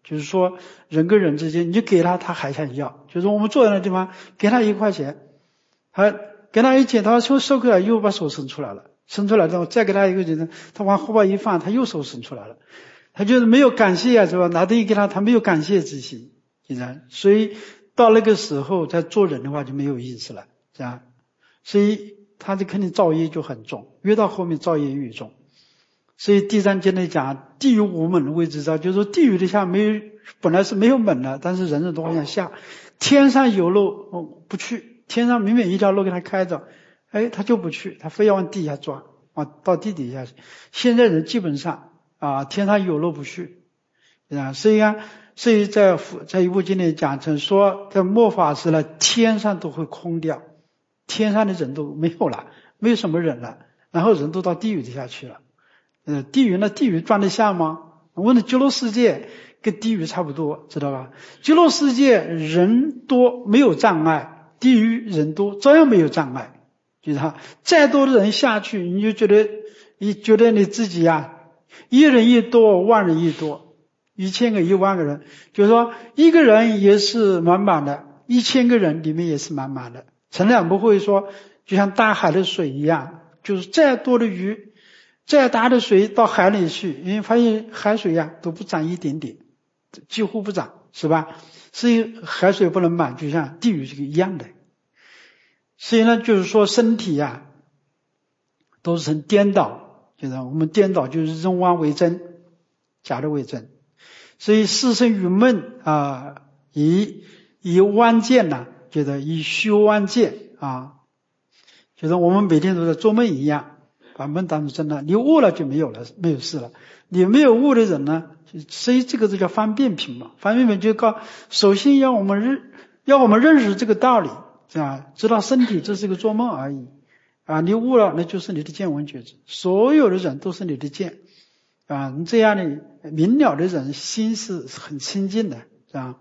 就是说人跟人之间，你就给他，他还想要。就是我们坐在那地方，给他1块钱，给他一钱，他说收过来又把手伸出来了，伸出来之后再给他1个钱，他往后边一放，他又手伸出来了，他就是没有感谢啊，是吧？拿东西给他，他没有感谢之心，所以到那个时候再做人的话就没有意思了，这样，所以他就肯定造业就很重，越到后面造业越重。所以第3经里讲地狱无门谓之造，就是说地狱的下本来是没有门的，但是人人都往下下。天上有路不去，天上明明一条路给他开着，他就不去，他非要往地下钻，到地底下去。现在人基本上天上有路不去，所以在一部经里讲成说，在末法时呢，天上都会空掉，天上的人都没有了，没有什么人了，然后人都到地狱底下去了。地狱装得下吗？我问的极乐世界跟地狱差不多，知道吧？极乐世界人多没有障碍，地狱人多照样没有障碍。就是再多的人下去，你就觉得你自己一人一多，万人一多，1000个10000个人，就是说一个人也是满满的，1000个人里面也是满满的。成了不会说就像大海的水一样，就是再多的鱼，再大的水到海里去，因为发现海水都不涨一点点，几乎不涨，是吧？所以海水不能满，就像地狱这个一样的。所以呢，就是说身体都是成颠倒，就是我们颠倒就是人妄为真，假的为真。所以世生于梦以妄见就是以虚妄见就是我们每天都在做梦一样，把梦当成真的，你悟了就没有事了。你没有悟的人呢，所以这个就叫方便品嘛。方便品就首先要我们认识这个道理，知道身体这是个做梦而已你悟了，那就是你的见闻觉知，所有的人都是你的见你这样的明了的人心是很清净的，这样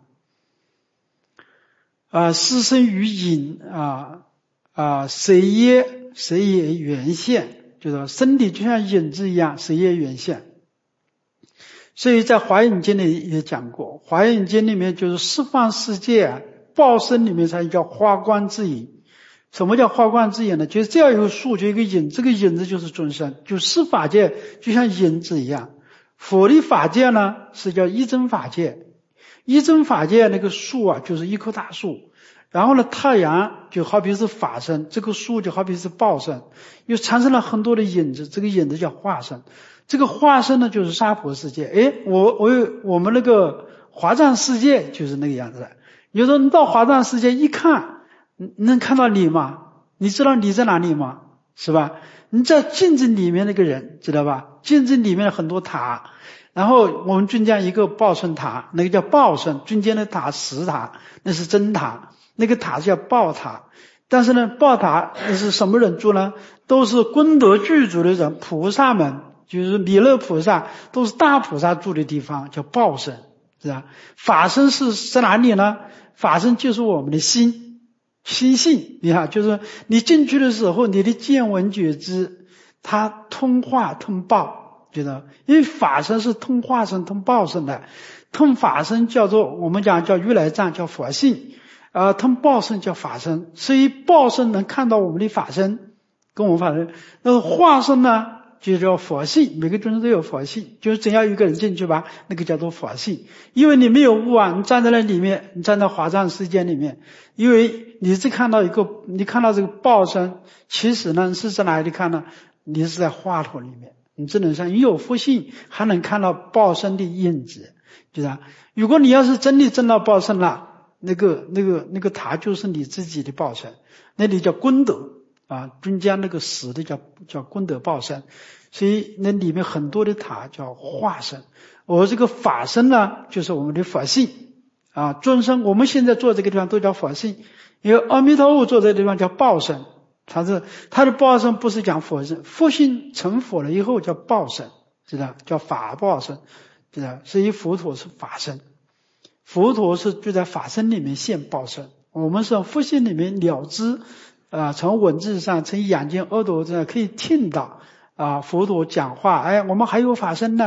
失身于隐谁也原现，就是身体就像影子一样，谁也原现。所以在华严经里也讲过，华严经里面就是十方世界报身里面才叫花光之影。什么叫花光之影呢？就是这样一个树，就一个影，这个影子就是尊身，就十法界就像影子一样。佛的法界呢是叫一真法界，一真法界那个树就是一棵大树，然后呢太阳就好比是法身，这个树就好比是报身，又产生了很多的影子，这个影子叫化身。这个化身呢就是娑婆世界。我们那个华藏世界就是那个样子的。有时候你到华藏世界一看，你能看到你吗？你知道你在哪里吗？是吧？你在镜子里面那个人，知道吧？镜子里面很多塔，然后我们军将一个报身塔，那个叫报身，军间的塔石塔，那是真塔，那个塔叫报塔。但是呢，报塔那是什么人住呢？都是功德具足的人，菩萨们，就是弥勒菩萨，都是大菩萨住的地方，叫报身，是吧？法身是在哪里呢？法身就是我们的心性，你看，就是你进去的时候，你的见闻觉知，它通化通报，觉得，因为法身是通化身、通报身的，通法身叫做我们讲叫如来藏，叫佛性，通报身叫法身，所以报身能看到我们的法身，跟我们法身，那化身呢？就叫佛性，每个众生都有佛性，就是只要有一个人进去吧，那个叫做佛性。因为你没有悟你站在那里面，你站在华藏世界里面，因为你只看到你看到这个报身，其实呢是在哪里看呢？你是在华佗里面，你只能像你有佛性，还能看到报身的印子，就是如果你要是真的证到报身了，那个塔就是你自己的报身，那里叫功德。中间那个死的叫功德报身，所以那里面很多的塔叫化身。我这个法身呢，就是我们的佛性尊身。我们现在坐这个地方都叫佛性，因为阿弥陀佛坐这个地方叫报身，他的报身不是讲佛身，佛性成佛了以后叫报身，知道叫法报身，知道。所以佛陀是法身，佛陀是就在法身里面现报身，我们是佛性里面了知。从文字上，从眼睛、耳朵上可以听到佛陀讲话。我们还有法身呢，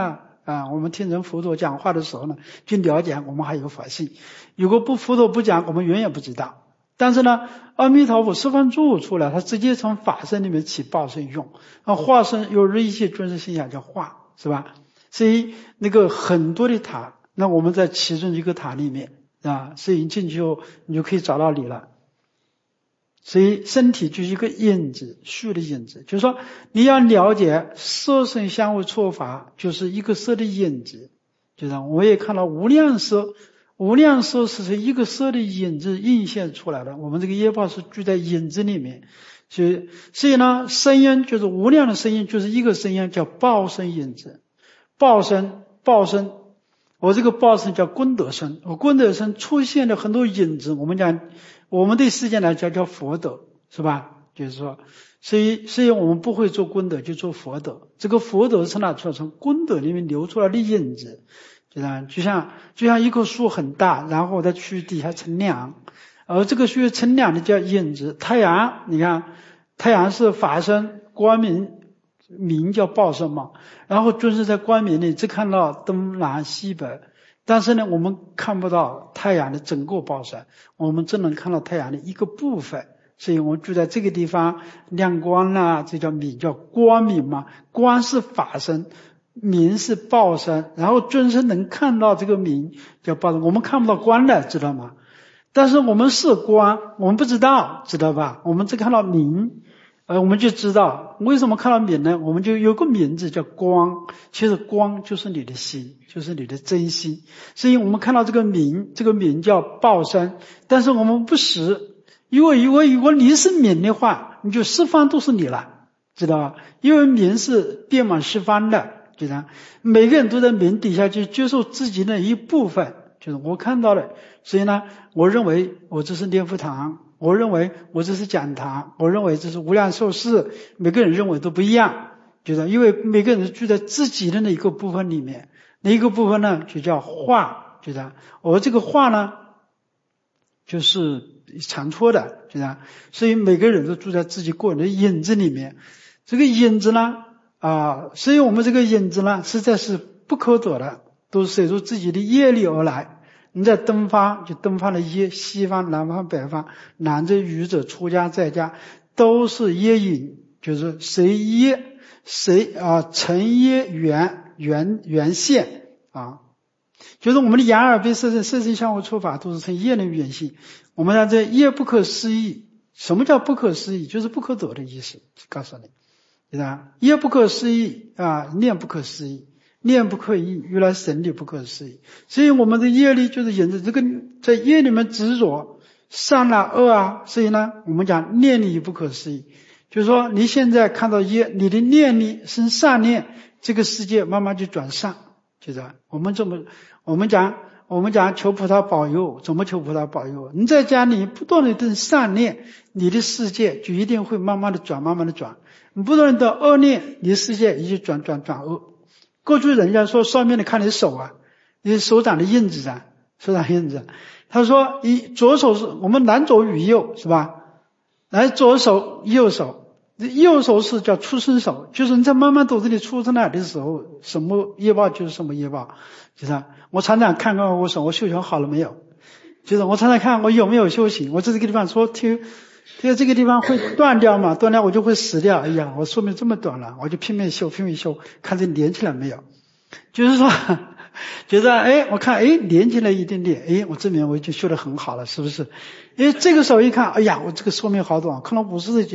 我们听人佛陀讲话的时候呢，就了解我们还有法性。如果佛陀不讲，我们永远不知道。但是呢，阿弥陀佛十方诸出来，他直接从法身里面起报身用，化身有日一切尊师心想叫化，是吧？所以那个很多的塔，那我们在其中一个塔里面所以进去后你就可以找到你了。所以身体就是一个印子，虚的印子，就是说你要了解色声香味触法就是一个色的印子，就是我也看到无量色，无量色是一个色的影子映现出来的，我们这个业报是聚在影子里面，所以呢，声音就是无量的声音，就是一个声音叫报声影子，报声，我这个报声叫功德声，我功德声出现了很多影子，我们讲我们对世界来讲叫佛德，是吧？就是说，所以我们不会做功德，就做佛德。这个佛德是哪出来？从功德里面流出来的影子，就像一棵树很大，然后它去底下乘凉，而这个需要乘凉的叫影子。太阳，你看，太阳是法身光明，明叫报身嘛，然后就是在光明里只看到东南西北，但是呢，我们看不到太阳的整个报身，我们只能看到太阳的一个部分。所以我们住在这个地方亮光这叫明，叫光明嘛。光是法身，明是报身，然后尊身能看到这个明叫报身。我们看不到光的，知道吗？但是我们是光，我们不知道，知道吧？我们只看到明，我们就知道为什么看到明呢？我们就有个名字叫光，其实光就是你的心，就是你的真心。所以我们看到这个明，这个明叫报身，但是我们不识。如果你是明的话，你就十方都是你了，知道吧？因为明是遍满十方的，就这样，每个人都在明底下去接受自己的一部分，就是我看到了。所以呢，我认为我这是念佛堂，我认为我这是讲堂，我认为这是无量寿司，每个人认为都不一样，就是因为每个人住在自己的那一个部分里面，那一个部分呢就叫化，就这样。我这个化呢就是常说的，就这样。所以每个人都住在自己个人的影子里面，这个影子呢所以我们这个影子呢实在是不可得的，都是随着自己的业力而来。你在东方就东方的业，西方南方北方，男者女者出家在家都是业影，就是谁业谁成业缘现就是我们的眼耳鼻色身相互触法都是成业的缘性。我们讲这业不可思议，什么叫不可思议？就是不可得的意思，告诉你，对吧？业不可思议念不可思议，念不可议，原来神力不可思议。所以我们的业力就是引着这个在业里面执着善恶所以呢我们讲念力不可思议，就是说你现在看到业，你的念力生善念，这个世界慢慢就转善，就这样。我们讲求菩萨保佑，怎么求菩萨保佑？你在家里不断的善念，你的世界就一定会慢慢的转。你不断的恶念，你的世界一直转恶。过去人家说上面的看你手你手掌的印子手掌印子。他说左手是我们男左女右，是吧？来左手右手，右手是叫出生手，就是你在慢慢肚子里出生来的时候，什么业报就是什么业报。就是我常常看看我手，我修行好了没有？就是我常常看我有没有修行。我在这个地方说听这个地方会断掉嘛，断掉我就会死掉。哎呀，我寿命这么短了，我就拼命修，看这连起来没有。就是说觉得我看连起来一点点，我证明我已经修得很好了，是不是？这个时候一看，哎呀，我这个寿命好短，可能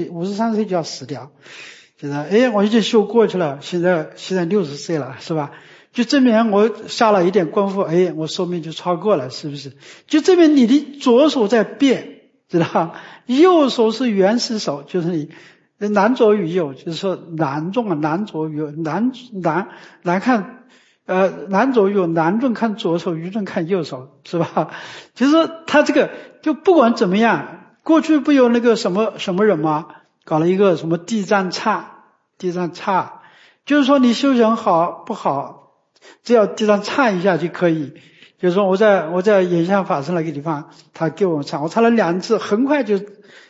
53岁就要死掉。觉得我已经修过去了，现在60岁了，是吧？就证明我下了一点功夫，我寿命就超过了，是不是？就证明你的左手在变，知道？右手是原始手，就是你男左女右，就是说男重男左女右，男看男左右，男重看左手，女重看右手，是吧？就是说他这个就不管怎么样，过去不有那个什么人吗？搞了一个什么地藏刹，就是说你修行好不好，只要地藏刹一下就可以。就是说我在眼下法师那个地方，他给我刹，我刹了2次，很快就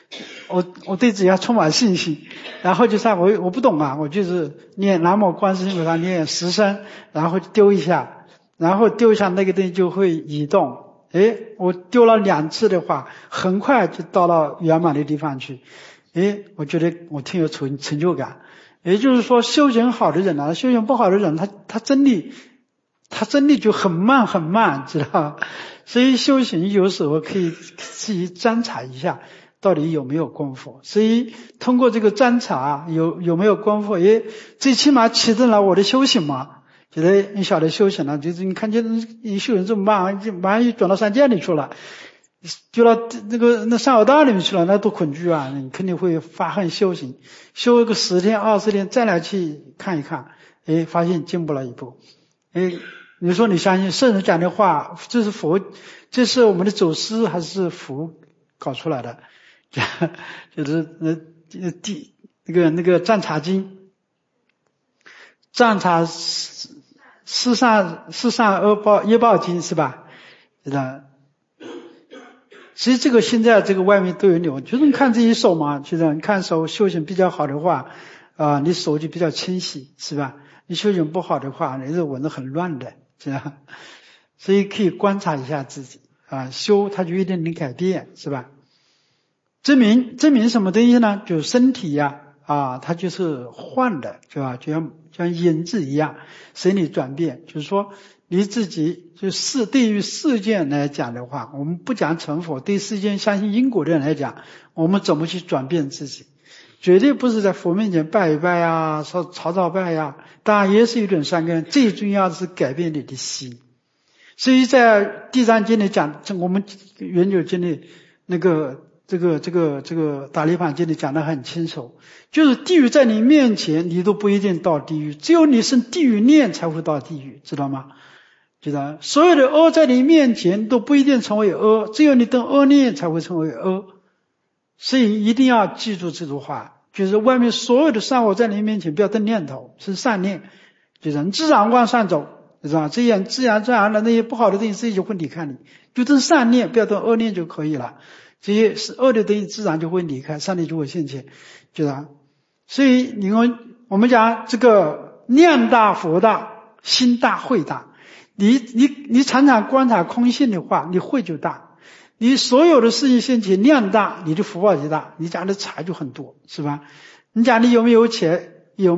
我对自己要充满信心，然后就是我不懂啊，我就是念南无观世音菩萨念10声，然后丢一下，然后丢一下那个东西就会移动。我丢了2次的话，很快就到了圆满的地方去。我觉得我挺有成就感。也就是说，修行好的人啊，修行不好的人，他真理就很慢很慢，知道吧？所以修行有时候可以自己观察一下，到底有没有功夫。所以通过这个观察有没有功夫，最起码启动了我的修行嘛。觉得你晓得修行了，就是你看见你修行这么慢，万一转到山涧里去了，就到那山海道里面去了，那多恐惧啊！你肯定会发恨修行，修个10天20天，再来去看一看，发现进步了一步。你说你相信圣人讲的话，这是佛，这是我们的祖师还是佛搞出来的？就是那个占察经，占察世上业报经是吧？是的。其实这个现在这个外面都有流，就是你看自己手嘛，就是你看手修行比较好的话，你手就比较清晰，是吧？你修行不好的话，你这纹得很乱的，是吧？所以可以观察一下自己修它就一定能改变，是吧？证明什么东西呢？就是身体它就是换的，是吧？就像影子一样，生理转变。就是说你自己对于世间来讲的话，我们不讲成佛，对世间相信因果的人来讲，我们怎么去转变自己？绝对不是在佛面前拜一拜朝拜当然也是一种善根，最重要的是改变你的心。所以在地藏经里讲，我们圆久经里这个大涅槃经里讲得很清楚，就是地狱在你面前，你都不一定到地狱，只有你生地狱念才会到地狱，知道吗？知道，所有的恶在你面前都不一定成为恶，只有你动恶念才会成为恶。所以一定要记住这句话，就是外面所有的善恶在你面前不要动念头，是善念，就是你自然往上走，知道吧？这样自然的那些不好的东西自己就会离开你，就动善念，不要动恶念就可以了。这些是恶的东西自然就会离开，善念就会现前，知道吧？所以你看我们讲这个念大佛大，心大慧大。你常常观察空性的话，你慧就大。你所有的事情现前量大，你的福报就大，你讲的财就很多，是吧？你讲你有没有钱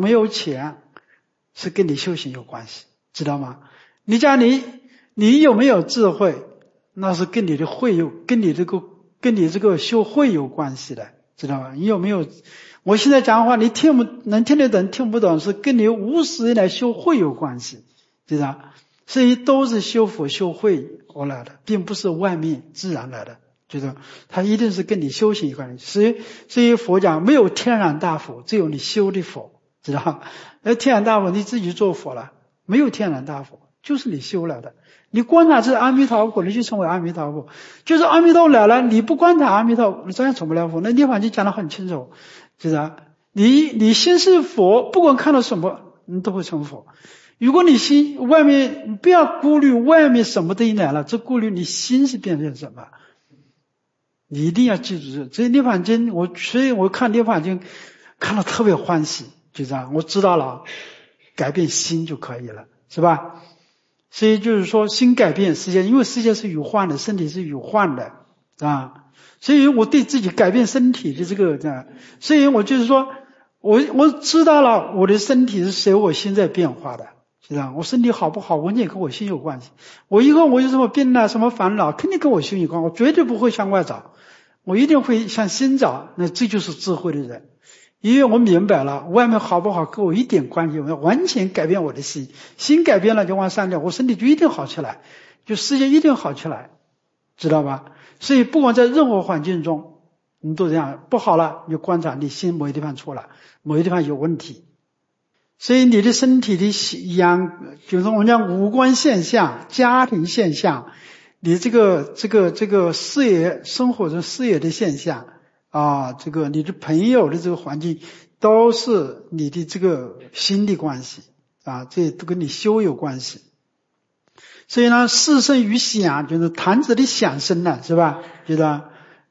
是跟你修行有关系，知道吗？你讲你有没有智慧，那是跟你的慧跟你这个修慧有关系的，知道吗？你有没有？我现在讲话你能听得懂听不懂，是跟你无始以来修慧有关系，知道？所以都是修佛修慧而来的，并不是外面自然来的，就是它一定是跟你修行有关系。所以佛讲没有天然大佛，只有你修的佛，知道？天然大佛你自己做佛了，没有天然大佛，就是你修来的。你观察是阿弥陀佛，你就成为阿弥陀佛。就是阿弥陀来了，你不观察阿弥陀，你照样成不了佛。那涅槃经讲得很清楚，知道？你心是佛，不管看到什么，你都会成佛。如果你心外面不要顾虑外面什么东西来了，只顾虑你心是变成什么，你一定要记住这涅槃经。所以我看涅槃经看了特别欢喜，就这样，我知道了，改变心就可以了，是吧？所以就是说心改变世界，因为世界是有幻的，身体是有幻的所以我对自己改变身体的这个所以我就是说我知道了我的身体是随我心在变化的，是吧？我身体好不好完全跟我心有关系。我以后我有什么病什么烦恼，肯定跟我心有关，我绝对不会向外找，我一定会向心找。那这就是智慧的人，因为我明白了外面好不好跟我一点关系，我要完全改变我的心，心改变了就往上掉，我身体就一定好起来，就世界一定好起来，知道吧？所以不管在任何环境中你都这样，不好了你就观察你心某一地方错了，某一地方有问题。所以你的身体的就是我们讲五官现象、家庭现象，你这个事业生活中事业的现象这个你的朋友的这个环境，都是你的这个心的关系这都跟你修有关系。所以呢，事生于想，就是坛子的想生了，是吧？觉得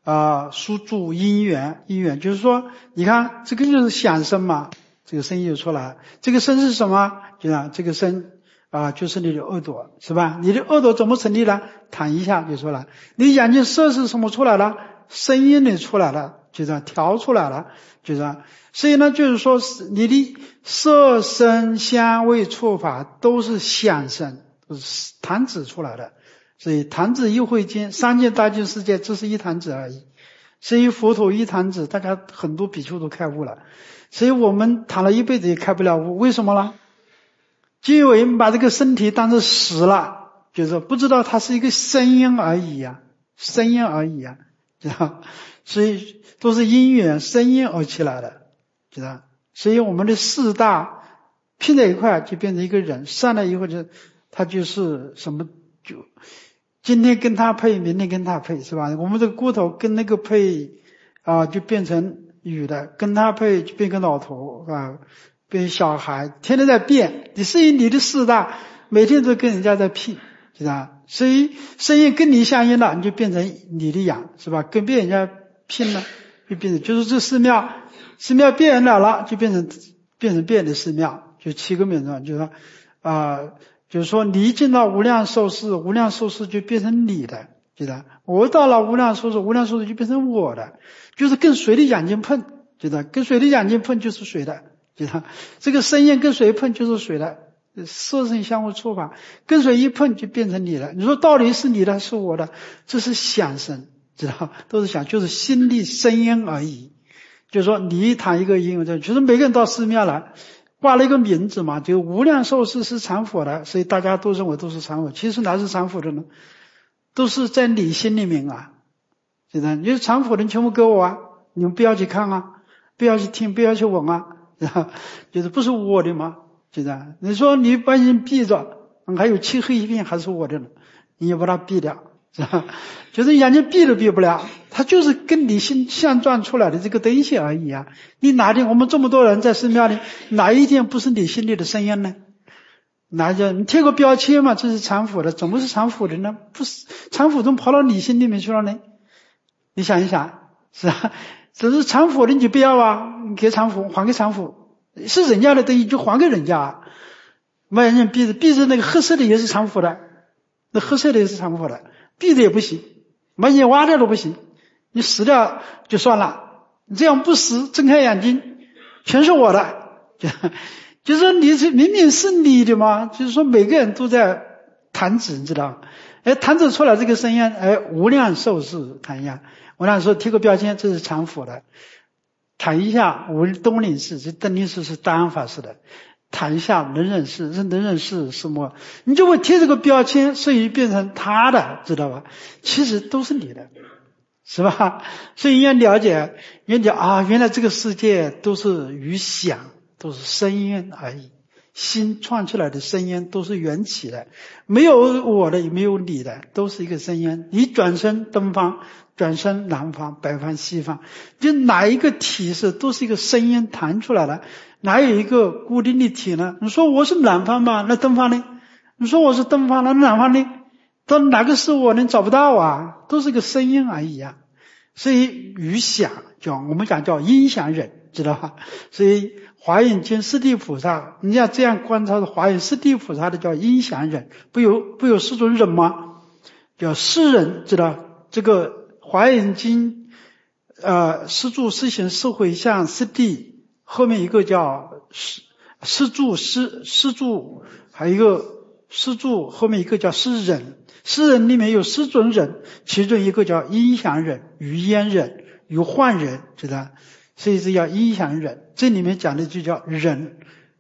书住因缘，因缘就是说，你看这个就是想身嘛，这个声音就出来了。这个声是什么？就像这个声就是你的耳朵，是吧？你的耳朵怎么成立呢？弹一下就出来。你眼睛色是什么出来了？声音也出来了，就这样调出来了，就这样。所以呢，就是说你的色声香味触法都是想声，都是弹指出来的。所以弹指一挥间，三界大千世界只是一弹指而已。所以佛陀一弹指，大家很多比丘都开悟了。所以我们弹了一辈子也开不了悟，为什么呢？就因为把这个身体当成实了，就是不知道它是一个声音而已呀，声音而已呀，知道？所以都是因缘声音而起来的，知道？所以我们的四大拼在一块就变成一个人，散了以后就它就是什么，就今天跟他配，明天跟他配，是吧？我们这个骨头跟那个配就变成女的，跟他配就变个老头变小孩，天天在变。你所以你的四大每天都跟人家在拼，是吧？所以声音跟你相应了，你就变成你的养，是吧？跟别人家拼了，就变成就是这寺庙变了，就变成别人的寺庙，就7个名称，就是说就是说你一进到无量寿司，无量寿司就变成你的，知道？我到了无量寿司，无量寿司就变成我的，就是跟谁的眼睛碰，知道？跟谁的眼睛碰就是谁的，知道？这个声音跟谁碰就是谁的，色声香味触法跟谁一碰就变成你的。你说到底是你的是我的，这是想声，知道？都是想，就是心力声音而已。就是说你一谈一个音，就是每个人到寺庙来挂了一个名字嘛，就无量寿司是禅佛的，所以大家都认为都是禅佛。其实哪是禅佛的呢？都是在你心里面啊，知道？你是禅佛的人全部给我啊，你们不要去看啊，不要去听，不要去闻啊，知道？就是不是我的吗？知道？你说你把眼睛闭着，还有漆黑一片还是我的呢，你也把它闭掉，是吧？就是眼睛闭都闭不了，它就是跟你心相转出来的这个东西而已啊。你哪天我们这么多人在寺庙里，哪一天不是你心里的声音呢？哪一天你贴个标签嘛，这是禅佛的，怎么是禅佛的呢？不是禅佛怎么跑到你心里面去了呢？你想一想，是吧？只是禅佛的你就不要啊，你给禅佛还给禅佛，是人家的东西就还给人家啊。把眼睛闭着那个黑色的也是禅佛的，那黑色的也是禅佛的，闭着也不行，把眼挖掉都不行，你死掉就算了，你这样不死，睁开眼睛全是我的，就是说你是明明是你的嘛，就是说每个人都在弹指，你知道？弹指出来这个声音，无量寿是弹一下，无量寿贴个标签，这是禅佛的，弹一下东林寺，这东林寺是大安法师的。谈一下能人事，能人事什么，你就会贴这个标签，所以变成他的，知道吧？其实都是你的，是吧？所以要了解原来这个世界都是余想，都是声音而已，心创出来的声音都是缘起的，没有我的也没有你的，都是一个声音。你转身东方，转身南方，北方西方，就哪一个体是都是一个声音弹出来的，哪有一个固定的体呢？你说我是南方吧，那东方呢？你说我是东方，那南方呢？到哪个是我呢？找不到啊，都是个声音而已啊。所以余想我们讲叫音想忍，知道吧？所以华严经释地菩萨，你要这样观察的华严释地菩萨的叫音想忍，不有4种忍吗？叫四忍，知道？这个华严经施住施行施回向施地，后面一个叫施住，还有一个施住，后面一个叫施忍。施忍里面有4种忍，其中一个叫音想忍、语言忍、与幻忍，知道？所以这叫音想忍，这里面讲的就叫忍。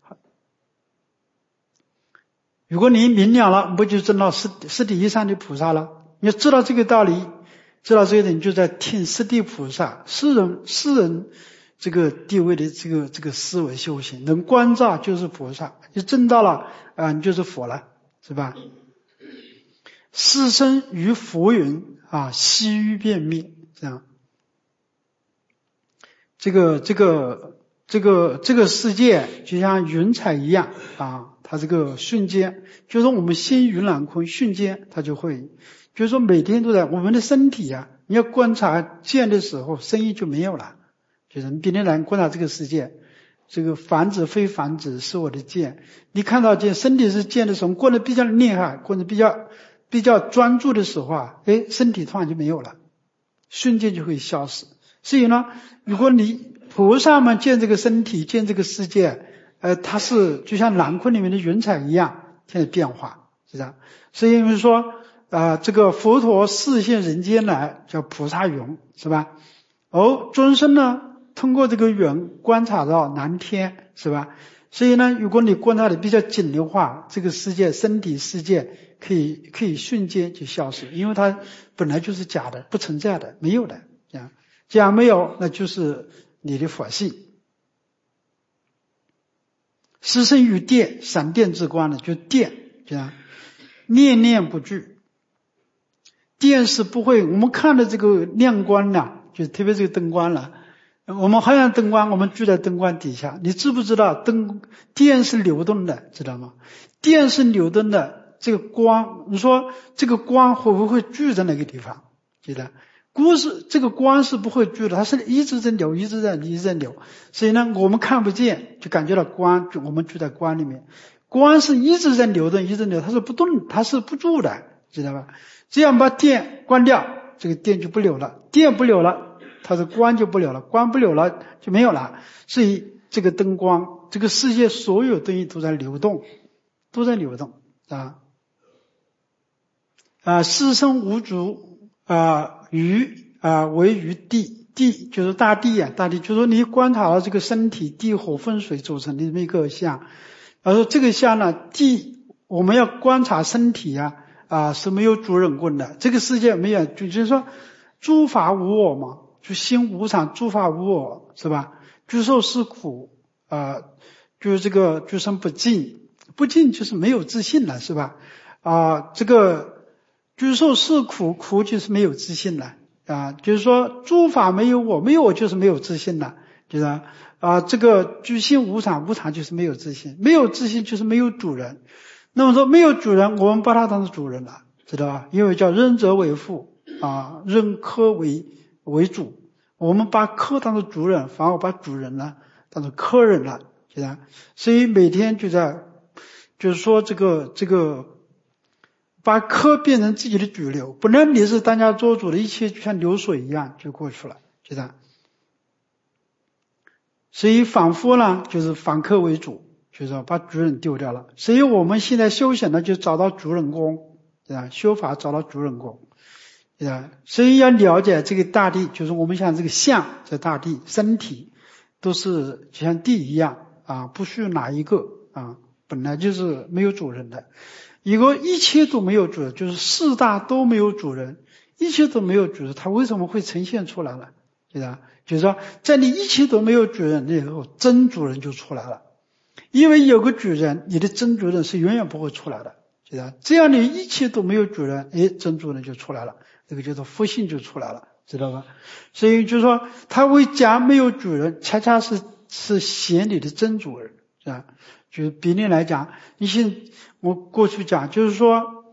如果你明了了，不就证到释地以上的菩萨了？你要知道这个道理，知道这一点，你就在听释地菩萨世人这个地位的这个思维修行，能观照就是菩萨，就证到了你就是佛了，是吧？四生于浮云悉于变灭，这样。这个世界就像云彩一样它这个瞬间，就是我们心云朗空，瞬间它就会就是说每天都在我们的身体啊，你要观察见的时候，声音就没有了。就是你每天来观察这个世界，这个凡子非凡子是我的见。你看到见，身体是见的时候，观得比较厉害，观得比较专注的时候啊，身体突然就没有了，瞬间就会消失。所以呢，如果你菩萨们见这个身体，见这个世界，它是就像蓝坤里面的云彩一样，现在变化，是这样。所以我们说，这个佛陀示现人间来叫菩萨云，是吧？而众生呢，通过这个云观察到蓝天，是吧？所以呢，如果你观察的比较紧的话，这个世界身体世界可以瞬间就消失，因为它本来就是假的，不存在的，没有的。这样没有，那就是你的佛性。师生于电，闪电之光呢，就电，这样念念不惧。电是不会，我们看的这个亮光呢，就特别这个灯光了，我们好像灯光，我们聚在灯光底下，你知不知道电是流动的，知道吗？电是流动的，这个光，你说这个光会不会聚在那个地方？记得这个光是不会聚的，它是一直在流，一直在流。所以呢，我们看不见，就感觉到光，我们聚在光里面。光是一直在流动，一直流，它是不动，它是不住的，知道吧？这样把电关掉，这个电就不流了，电不流了，它的光就不流了，光不流了就没有了。所以这个灯光，这个世界所有东西都在流动，师生无足鱼为于地，地就是大地啊，大地就是说你观察到这个身体，地火风水组成的这么一个相，而说这个相呢，地我们要观察身体是没有主人公的，这个世界没有，就是说诸法无我嘛，就心无常，诸法无我，是吧？居受是苦就是这个居生不净，不净就是没有自信了，是吧？这个居受是苦，苦就是没有自信了就是说诸法没有我，没有我就是没有自信了，就是这个居心无常，无常就是没有自信，没有自信就是没有主人。那么说没有主人，我们把它当成主人了，知道吧？因为叫任者为父任客为主，我们把客当成主人，反而把主人呢当成客人了，知道？所以每天就是说这个把客变成自己的主流，本来你是当家做主的，一切就像流水一样就过去了，知道？所以反复呢就是反客为主，就是说把主人丢掉了。所以我们现在修行呢就找到主人公，对吧？修法找到主人公，对吧？所以要了解这个大地，就是我们像这个相，这大地身体都是就像地一样不需哪一个本来就是没有主人的。如果一切都没有主人，就是四大都没有主人，一切都没有主人，它为什么会呈现出来了？对吧？就是说在你一切都没有主人的以后，真主人就出来了。因为有个主人，你的真主人是永远不会出来的，知道？只要你一切都没有主人，真主人就出来了，这个叫做佛性就出来了，知道吧？所以就是说他为家没有主人，恰恰是显你的真主人，是吧？就是比例来讲，我过去讲就是说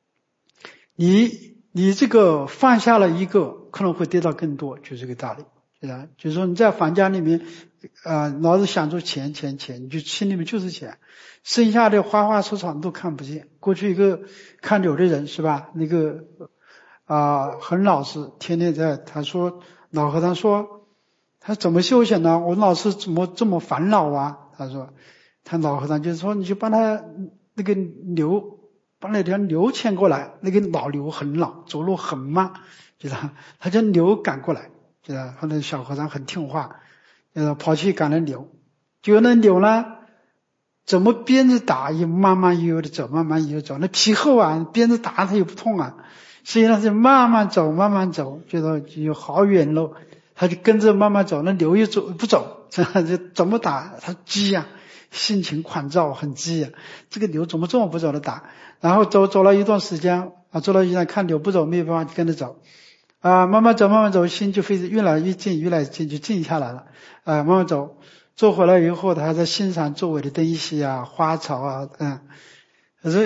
你这个放下了一个，可能会得到更多，就这个道理，是吧？就是说你在房间里面老是想着钱，你就心里面就是钱，剩下的花花草草你都看不见。过去一个看柳的人，是吧？那个很老实，天天他说老和尚说他怎么修行呢？我老是怎么这么烦恼他说他老和尚就是说你就帮他那个牛，把那条牛牵过来，那个老牛很老，走路很慢，就是他将牛赶过来，就是后来小和尚很听话，跑去赶那牛，结果那牛呢怎么鞭子打也慢慢悠悠的走，慢慢悠悠走，那皮厚鞭子打它也不痛所以呢就慢慢走，觉得有好远喽，他就跟着慢慢走，那牛又不走，就怎么打他急心情狂躁，很急这个牛怎么这么不走的打？然后走了一段时间看牛不走，没有办法就跟着走慢慢走，心就越来越近，就静下来了慢慢走回来以后，他还在欣赏周围的东西花草可是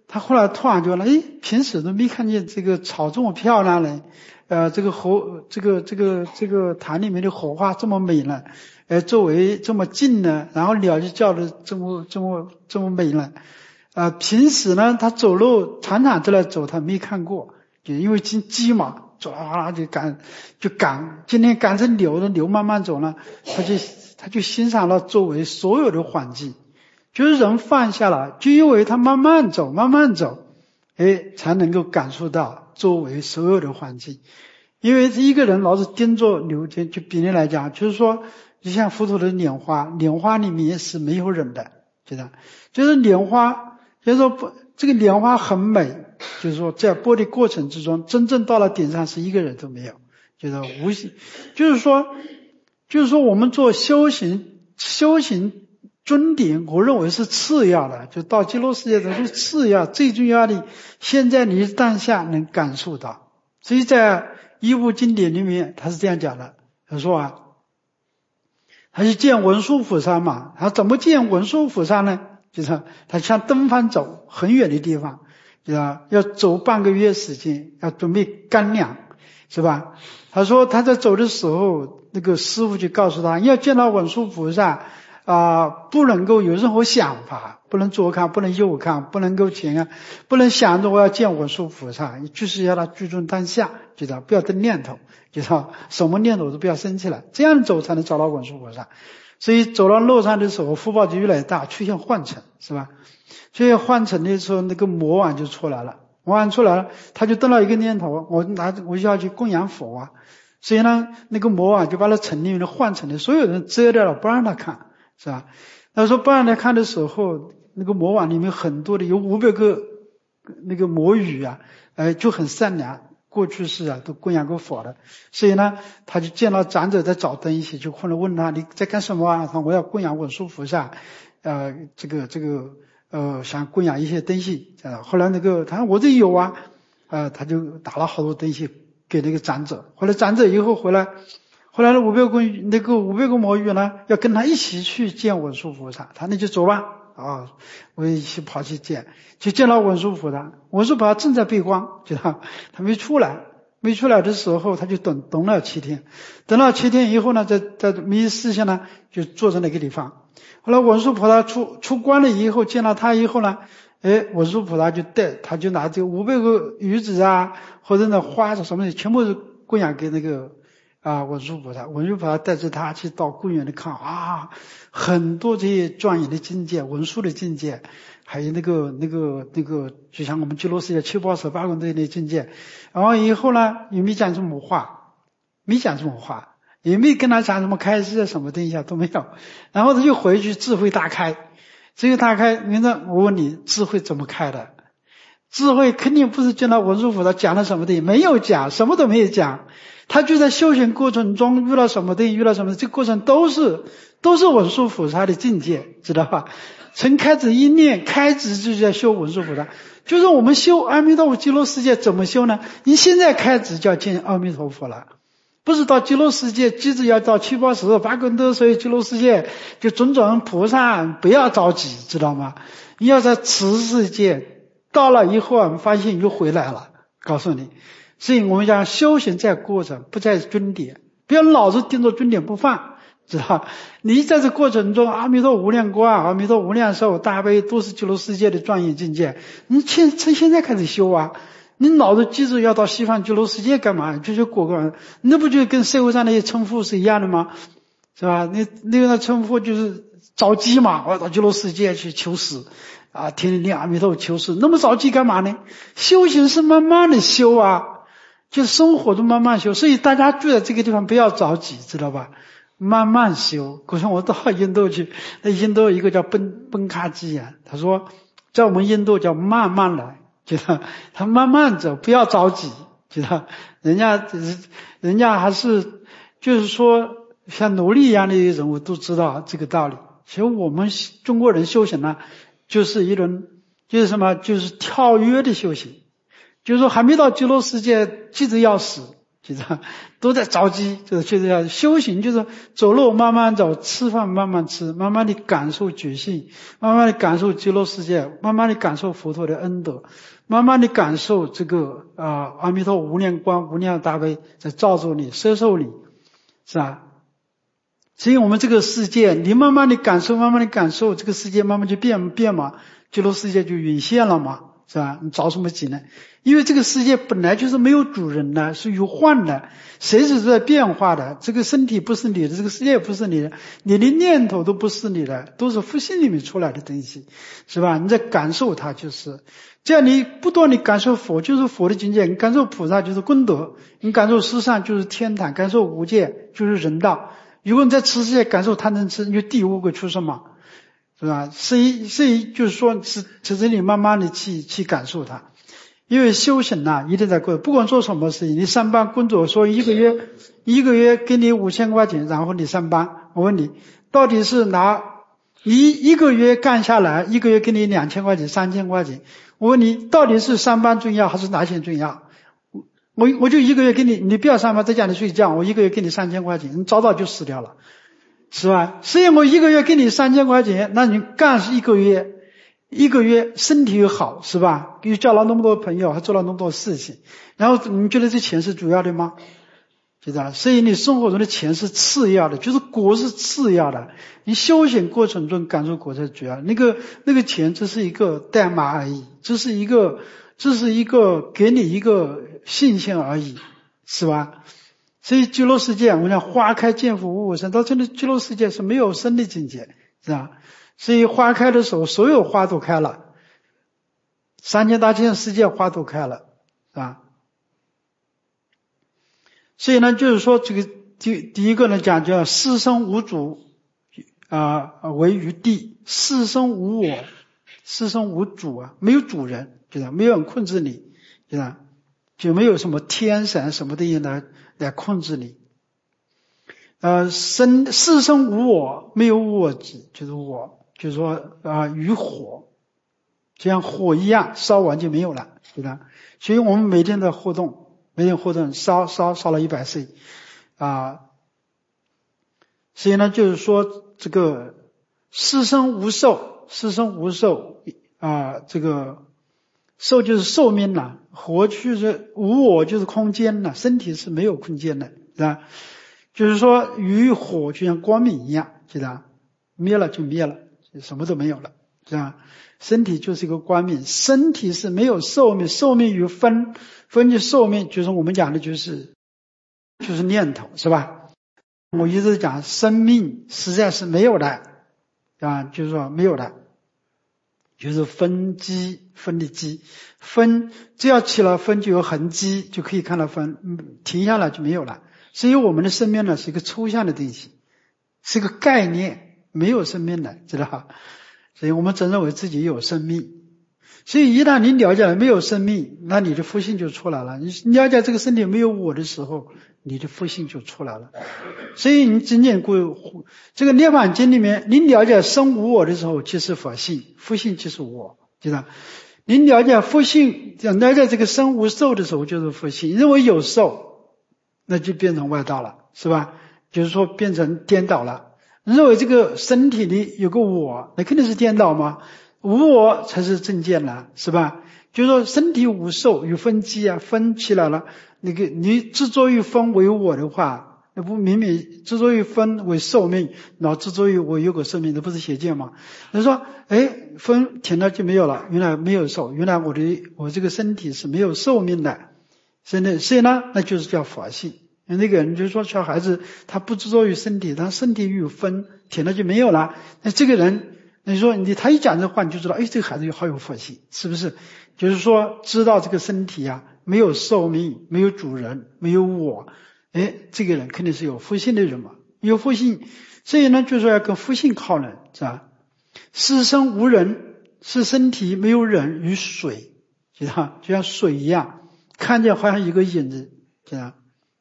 他后来突然就了，平时都没看见这个草这么漂亮嘞，这个潭里面的荷花这么美了，周围这么静呢，然后鸟就叫的这么美了，平时呢他走路常常这来走，他没看过，就因为急嘛，走啦就赶，今天赶成牛慢慢走了，他就欣赏了周围所有的环境。就是人放下了，就因为他慢慢走，才能够感受到周围所有的环境。因为一个人老是盯着牛，就比例来讲，就是说，就像佛陀的莲花里面是没有人的，就是莲花，就是说这个莲花很美，就是说在播的过程之中，真正到了顶上是一个人都没有，就是无形，就是说我们做修行尊点，我认为是次要的，就到极乐世界都是次要，最重要的现在你当下能感受到。所以在一部经典里面他是这样讲的，他说他去见文殊菩萨嘛，他怎么见文殊菩萨呢？就是他向东方走很远的地方，要走半个月时间，要准备干粮，是吧？他说他在走的时候，那个师父就告诉他，要见到文殊菩萨不能够有任何想法，不能左看，不能右看，不能够前看，不能想着我要见文殊菩萨，就是要他居中当下，不要动念头，什么念头都不要生起来，这样走才能找到文殊菩萨。所以走到路上的时候，福报就越来越大，出现幻尘，是吧？出现幻尘的时候，那个魔王就出来了，他就得到一个念头，我要去供养佛啊。所以呢，那个魔王就把那城里面的幻尘的所有人遮掉了，不让他看，是吧？他说不让他看的时候，那个魔网里面很多的有500个那个魔语啊，就很善良，过去世都供养过佛的。所以呢，他就见到长者在找东西，就后来问他你在干什么啊？他说我要供养文殊菩萨，想供养一些东西。后来他说我这有啊，他就打了好多东西给那个长者。后来长者以后回来那500个魔语呢，要跟他一起去见文殊菩萨。他那就走吧，我一起跑去见到文殊菩萨。文殊菩萨正在闭关，他没出来的时候，他就等了7天。等了7天以后呢，在没事情呢，就坐在那个地方。后来文殊菩萨出关了以后，见到他以后呢，文殊菩萨他就拿这个500个鱼子啊，或者那花什么的，全部是供养给那个文殊菩萨。文殊菩萨带着他去到公园里看很多这些庄严的境界，文殊的境界，还有那个就像我们极乐世界7宝十八功德的境界。然后以后呢，也没讲什么话，也没跟他讲什么开示什么东西都没有。然后他就回去智慧大开。明天我问你，智慧怎么开的？智慧肯定不是见到文殊菩萨讲了什么东西，没有讲，什么都没有讲。他就在修行过程中遇到什么东西，这个过程都是文殊菩萨的境界，知道吧？从开始一念开始就在修文殊菩萨。就是我们修阿弥陀佛极乐世界怎么修呢？你现在开始就要见阿弥陀佛了，不是到极乐世界，记着要到7宝十八功德，所以极乐世界就种种菩萨，不要着急，知道吗？你要在此世界到了以后发现你就回来了，告诉你。所以我们讲修行在过程，不在终点，不要老是盯着终点不放，知道？你在这过程中，阿弥陀无量光，阿弥陀无量寿，大悲都是极乐世界的庄严境界。你从现在开始修啊！你老是记住要到西方极乐世界干嘛？就是过关，那不就跟社会上那些称呼是一样的吗？是吧？那个称呼就是着急嘛，我要到极乐世界去求死天天念阿弥陀求死，那么着急干嘛呢？修行是慢慢的修啊，就是生活中慢慢修。所以大家住在这个地方不要着急，知道吧？慢慢修。过去我到印度去，那印度一个叫奔卡基他说在我们印度叫慢慢来，他慢慢走，不要着急，人家还是就是说像奴隶一样的人物都知道这个道理。其实我们中国人修行呢，就是一轮就是什么，就是跳跃的修行，就是说还没到极乐世界，记着要死， 就是都在着急，就是要修行，就是走路慢慢走，吃饭慢慢吃，慢慢的感受觉性，慢慢的感受极乐世界，慢慢的感受佛陀的恩德，慢慢的感受这个阿弥陀无量光无量大悲在照着你摄受你，是吧？所以我们这个世界你慢慢的感受，慢慢的感受，这个世界慢慢就变嘛，极乐世界就涌现了嘛，是吧？你着什么急呢？因为这个世界本来就是没有主人的，是有幻的，随时都在变化的，这个身体不是你的，这个世界也不是你的，你的念头都不是你的，都是佛性里面出来的东西，是吧？你在感受它，就是这样，你不断地感受佛就是佛的境界，你感受菩萨就是功德，你感受世上就是天堂，感受无界就是人道。如果你在此世界感受贪嗔痴，你就第五个出生嘛，是吧？所以就是说是你慢慢的去感受它。因为修行一定在过，不管做什么事情，你上班工作说一个月给你5000块钱，然后你上班，我问你，到底是拿一个月干下来，一个月给你2000块钱、3000块钱，我问你，到底是上班重要还是拿钱重要？我就一个月给你不要上班，在家里睡觉，我一个月给你3000块钱，你早就死掉了，是吧？所以我一个月给你3000块钱，那你干是一个月身体又好，是吧？又交了那么多朋友，还做了那么多事情，然后你觉得这钱是主要的吗？知道？所以你生活中的钱是次要的，就是果是次要的，你修行过程中感受果才是主要。那个钱只是一个代码而已，这是一个给你一个信心而已，是吧？所以极乐世界，我讲花开见佛无我生，到这里极乐世界是没有生的境界，是吧？所以花开的时候，所有花都开了，3000大千世界花都开了，是吧？所以呢，就是说这个第一个呢讲叫四生无主为于地，四生无我，四生无主没有主人，就是没有人控制你，就是就没有什么天神什么东西来控制你。四生无我，没有我执，就是我，就是说与火就像火一样，烧完就没有了，对吧？所以我们每天的活动，烧了100岁所以呢，就是说这个四生无寿，这个寿就是寿命了，活就是无我，就是空间了，身体是没有空间的，是吧？就是说与火就像光明一样，是吧？灭了就灭了，什么都没有了，是吧？身体就是一个光明，身体是没有寿命，寿命与分的寿命，就是我们讲的就是念头，是吧？我一直讲生命实在是没有的就是说没有的，就是分的机，分只要起了分就有痕迹，就可以看到分，停下来就没有了。所以我们的生命呢是一个抽象的东西，是一个概念，没有生命的，知道吧？所以我们真认为自己有生命。所以一旦你了解了没有生命，那你的佛性就出来了。你了解这个身体没有我的时候，你的佛性就出来了。所以你只念过这个涅槃经里面，你了解生无我的时候，即是佛性，佛性即是我，知道？你了解佛性，了解这个生无受的时候，就是佛性。认为有受，那就变成外道了，是吧？就是说变成颠倒了。认为这个身体里有个我，那肯定是颠倒嘛。无我才是正见了，是吧？就是说身体无受，有分机分起来了。那个你执着于分为我的话，那不明明执着于分为寿命，然后执着于我有个寿命，那不是邪见吗？他说分停了就没有了，原来没有受，原来我这个身体是没有寿命的，所以呢，那就是叫佛性。那个人就是说小孩子他不执着于身体，他身体有分停了就没有了，那这个人你说他一讲这话，你就知道，这个孩子好有佛性，是不是？就是说知道这个身体没有寿命，没有主人，没有我，这个人肯定是有佛性的人嘛，有佛性，所以呢，就是说要跟佛性靠人，是吧？世生无人，是身体没有人与水，知道？就像水一样，看见好像有个影子，知道？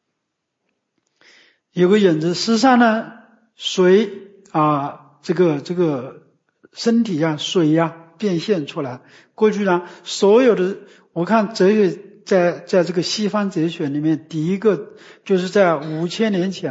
有个影子，实际上呢，水这个身体水变现出来。过去呢，所有的我看哲学在这个西方哲学里面，第一个就是在5000年前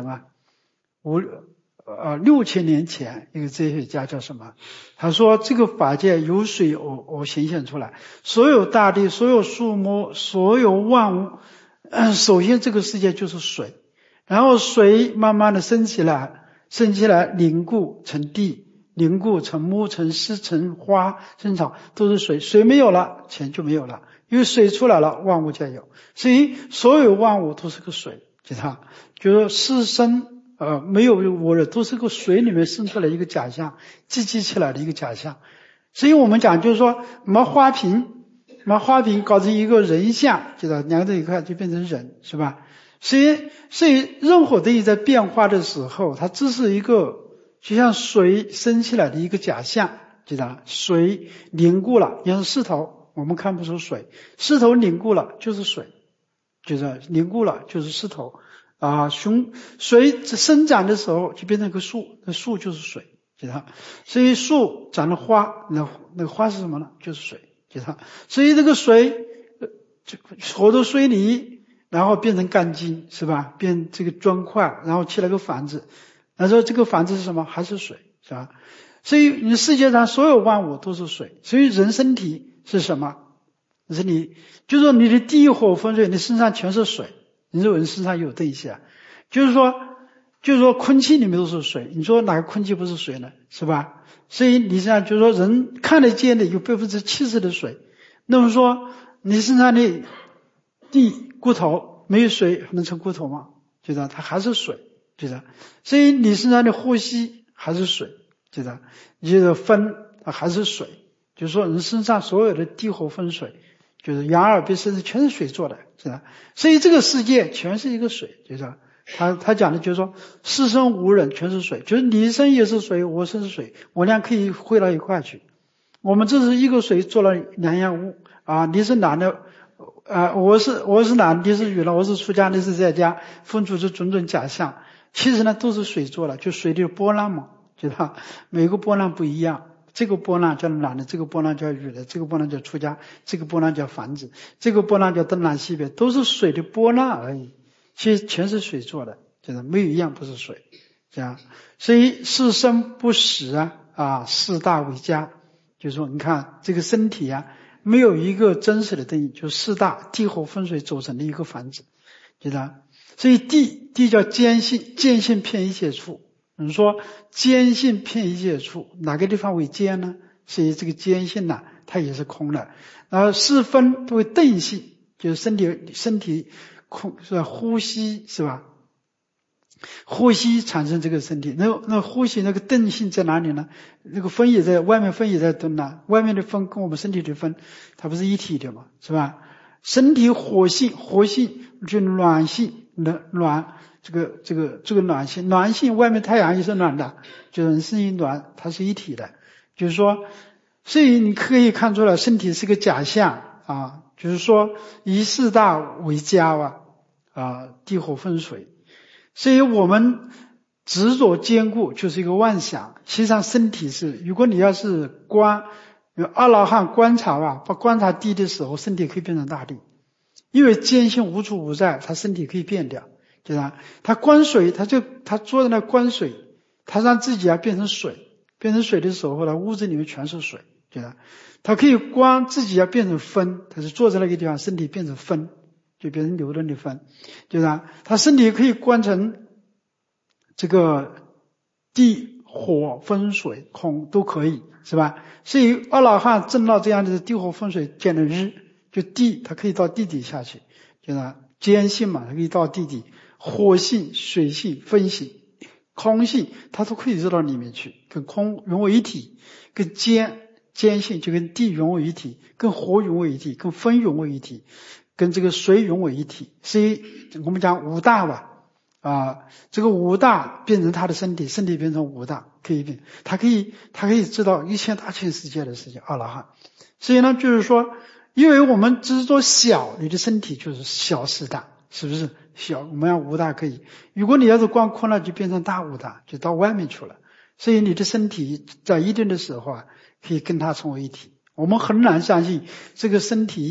6000年前，一个哲学家叫什么？他说这个法界由水而显现出来，所有大地、所有树木、所有万物，首先这个世界就是水，然后水慢慢的升起来凝固成地，凝固成木、成丝、成花、成草，都是水。水没有了，钱就没有了，因为水出来了，万物就有，所以所有万物都是个水，就是世生没有我的，都是个水里面生出来一个假象，积积起来的一个假象。所以我们讲就是说，把花瓶搞成一个人像，两个在一块就变成人，是吧？所以任何东西在变化的时候，它只是一个就像水升起来的一个假象，水凝固了，你看石头我们看不出水，石头凝固了就是水，凝固了就是石头水生长的时候就变成个树，那树就是水，所以树长了花，那个花是什么呢？就是水，所以这个水活到水里，然后变成钢筋，是吧？变这个砖块，然后砌了个房子，然后这个房子是什么？还是水，是吧？所以你世界上所有万物都是水，所以人身体是什么？就是说你的地火风水，你身上全是水。你认为人身上有东西啊？就是说空气里面都是水，你说哪个空气不是水呢？是吧？所以你身上就是说人看得见的有70%的水，那么说你身上的骨头没有水还能成骨头吗？它还是水，所以你身上的呼吸还是水，你的风还是水，就是说人身上所有的地火风水，就是眼耳鼻舌身全是水做的，所以这个世界全是一个水，他讲的就是说世生无人全是水，就是你生也是水，我生是水，我俩可以汇到一块去，我们这是一个水做了两样物你是男的我是男，你是女的，我是出家，你是在家，分出这种种假象，其实呢都是水做的，就水的波浪嘛，每个波浪不一样，这个波浪叫男的，这个波浪叫女的，这个波浪叫出家，这个波浪叫房子，这个波浪叫东南西北，都是水的波浪而已，其实全是水做的，没有一样不是水，所以是生不死四大为家，就是说你看这个身体没有一个真实的定义，就四大地火风水组成的一个房子，所以地叫坚性，坚性遍一切处。你说坚性遍一切处，哪个地方为坚呢？所以这个坚性它也是空的。然后四分为钝性，就是身体空是吧？呼吸是吧？呼吸产生这个身体，那呼吸那个钝性在哪里呢？那个风也在外面，风也在动外面的风跟我们身体的风它不是一体的嘛，是吧？身体活性就暖性暖这个暖性外面太阳也是暖的，就是人身体暖，它是一体的，就是说所以你可以看出来身体是个假象就是说以四大为家地火风水，所以我们执着坚固就是一个妄想，实际上身体是，如果你要是阿罗汉观察观察地的时候，身体可以变成大地，因为坚性无处不在，他身体可以变掉，他观水，他坐在那观水，他让自己变成水，变成水的时候呢，屋子里面全是水，他可以观自己变成风，他是坐在那个地方，身体变成风，就变成流动的风，他身体可以观成这个地火风水空都可以，是吧？所以阿罗汉证到这样的地火风水见了日，就地它可以到地底下去，坚性嘛，它可以到地底，火性、水性、风性、空性它都可以入到里面去，跟空融为一体，跟坚性就跟地融为一体，跟火融为一体，跟风融为一体，跟这个水融为一体。所以我们讲五大这个五大变成他的身体，身体变成五大可以变，他可以知道一切大千世界的事情，阿罗汉。所以呢就是说，因为我们执着小，你的身体就是小四大，是不是？小我们要五大可以，如果你要是光空了，就变成大五大，就到外面去了。所以你的身体在一定的时候可以跟它成为一体。我们很难相信这个身体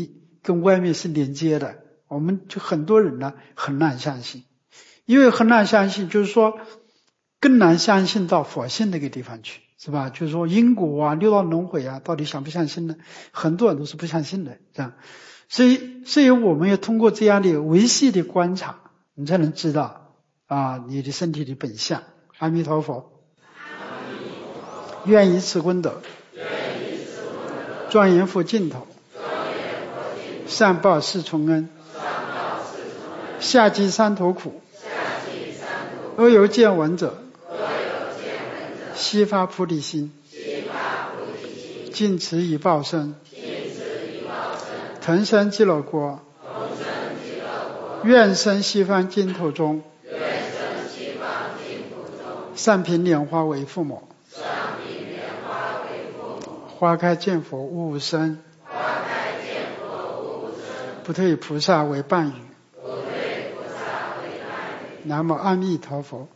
跟外面是连接的。我们就很多人呢很难相信，因为很难相信，就是说更难相信到佛性那个地方去，是吧？就是说因果啊、六道轮回啊，到底相不相信呢？很多人都是不相信的，这样。所以我们要通过这样的维系的观察，你才能知道啊你的身体的本相。阿弥陀佛。愿以此功德，庄严佛净土，善报四重恩，下济三途苦，阿由见闻者，悉发菩提心，尽此以报身，腾生极乐国，愿生西方净土中，善贫莲花为父母，花开见佛无无生，不退菩萨为伴侣。南无阿弥陀佛。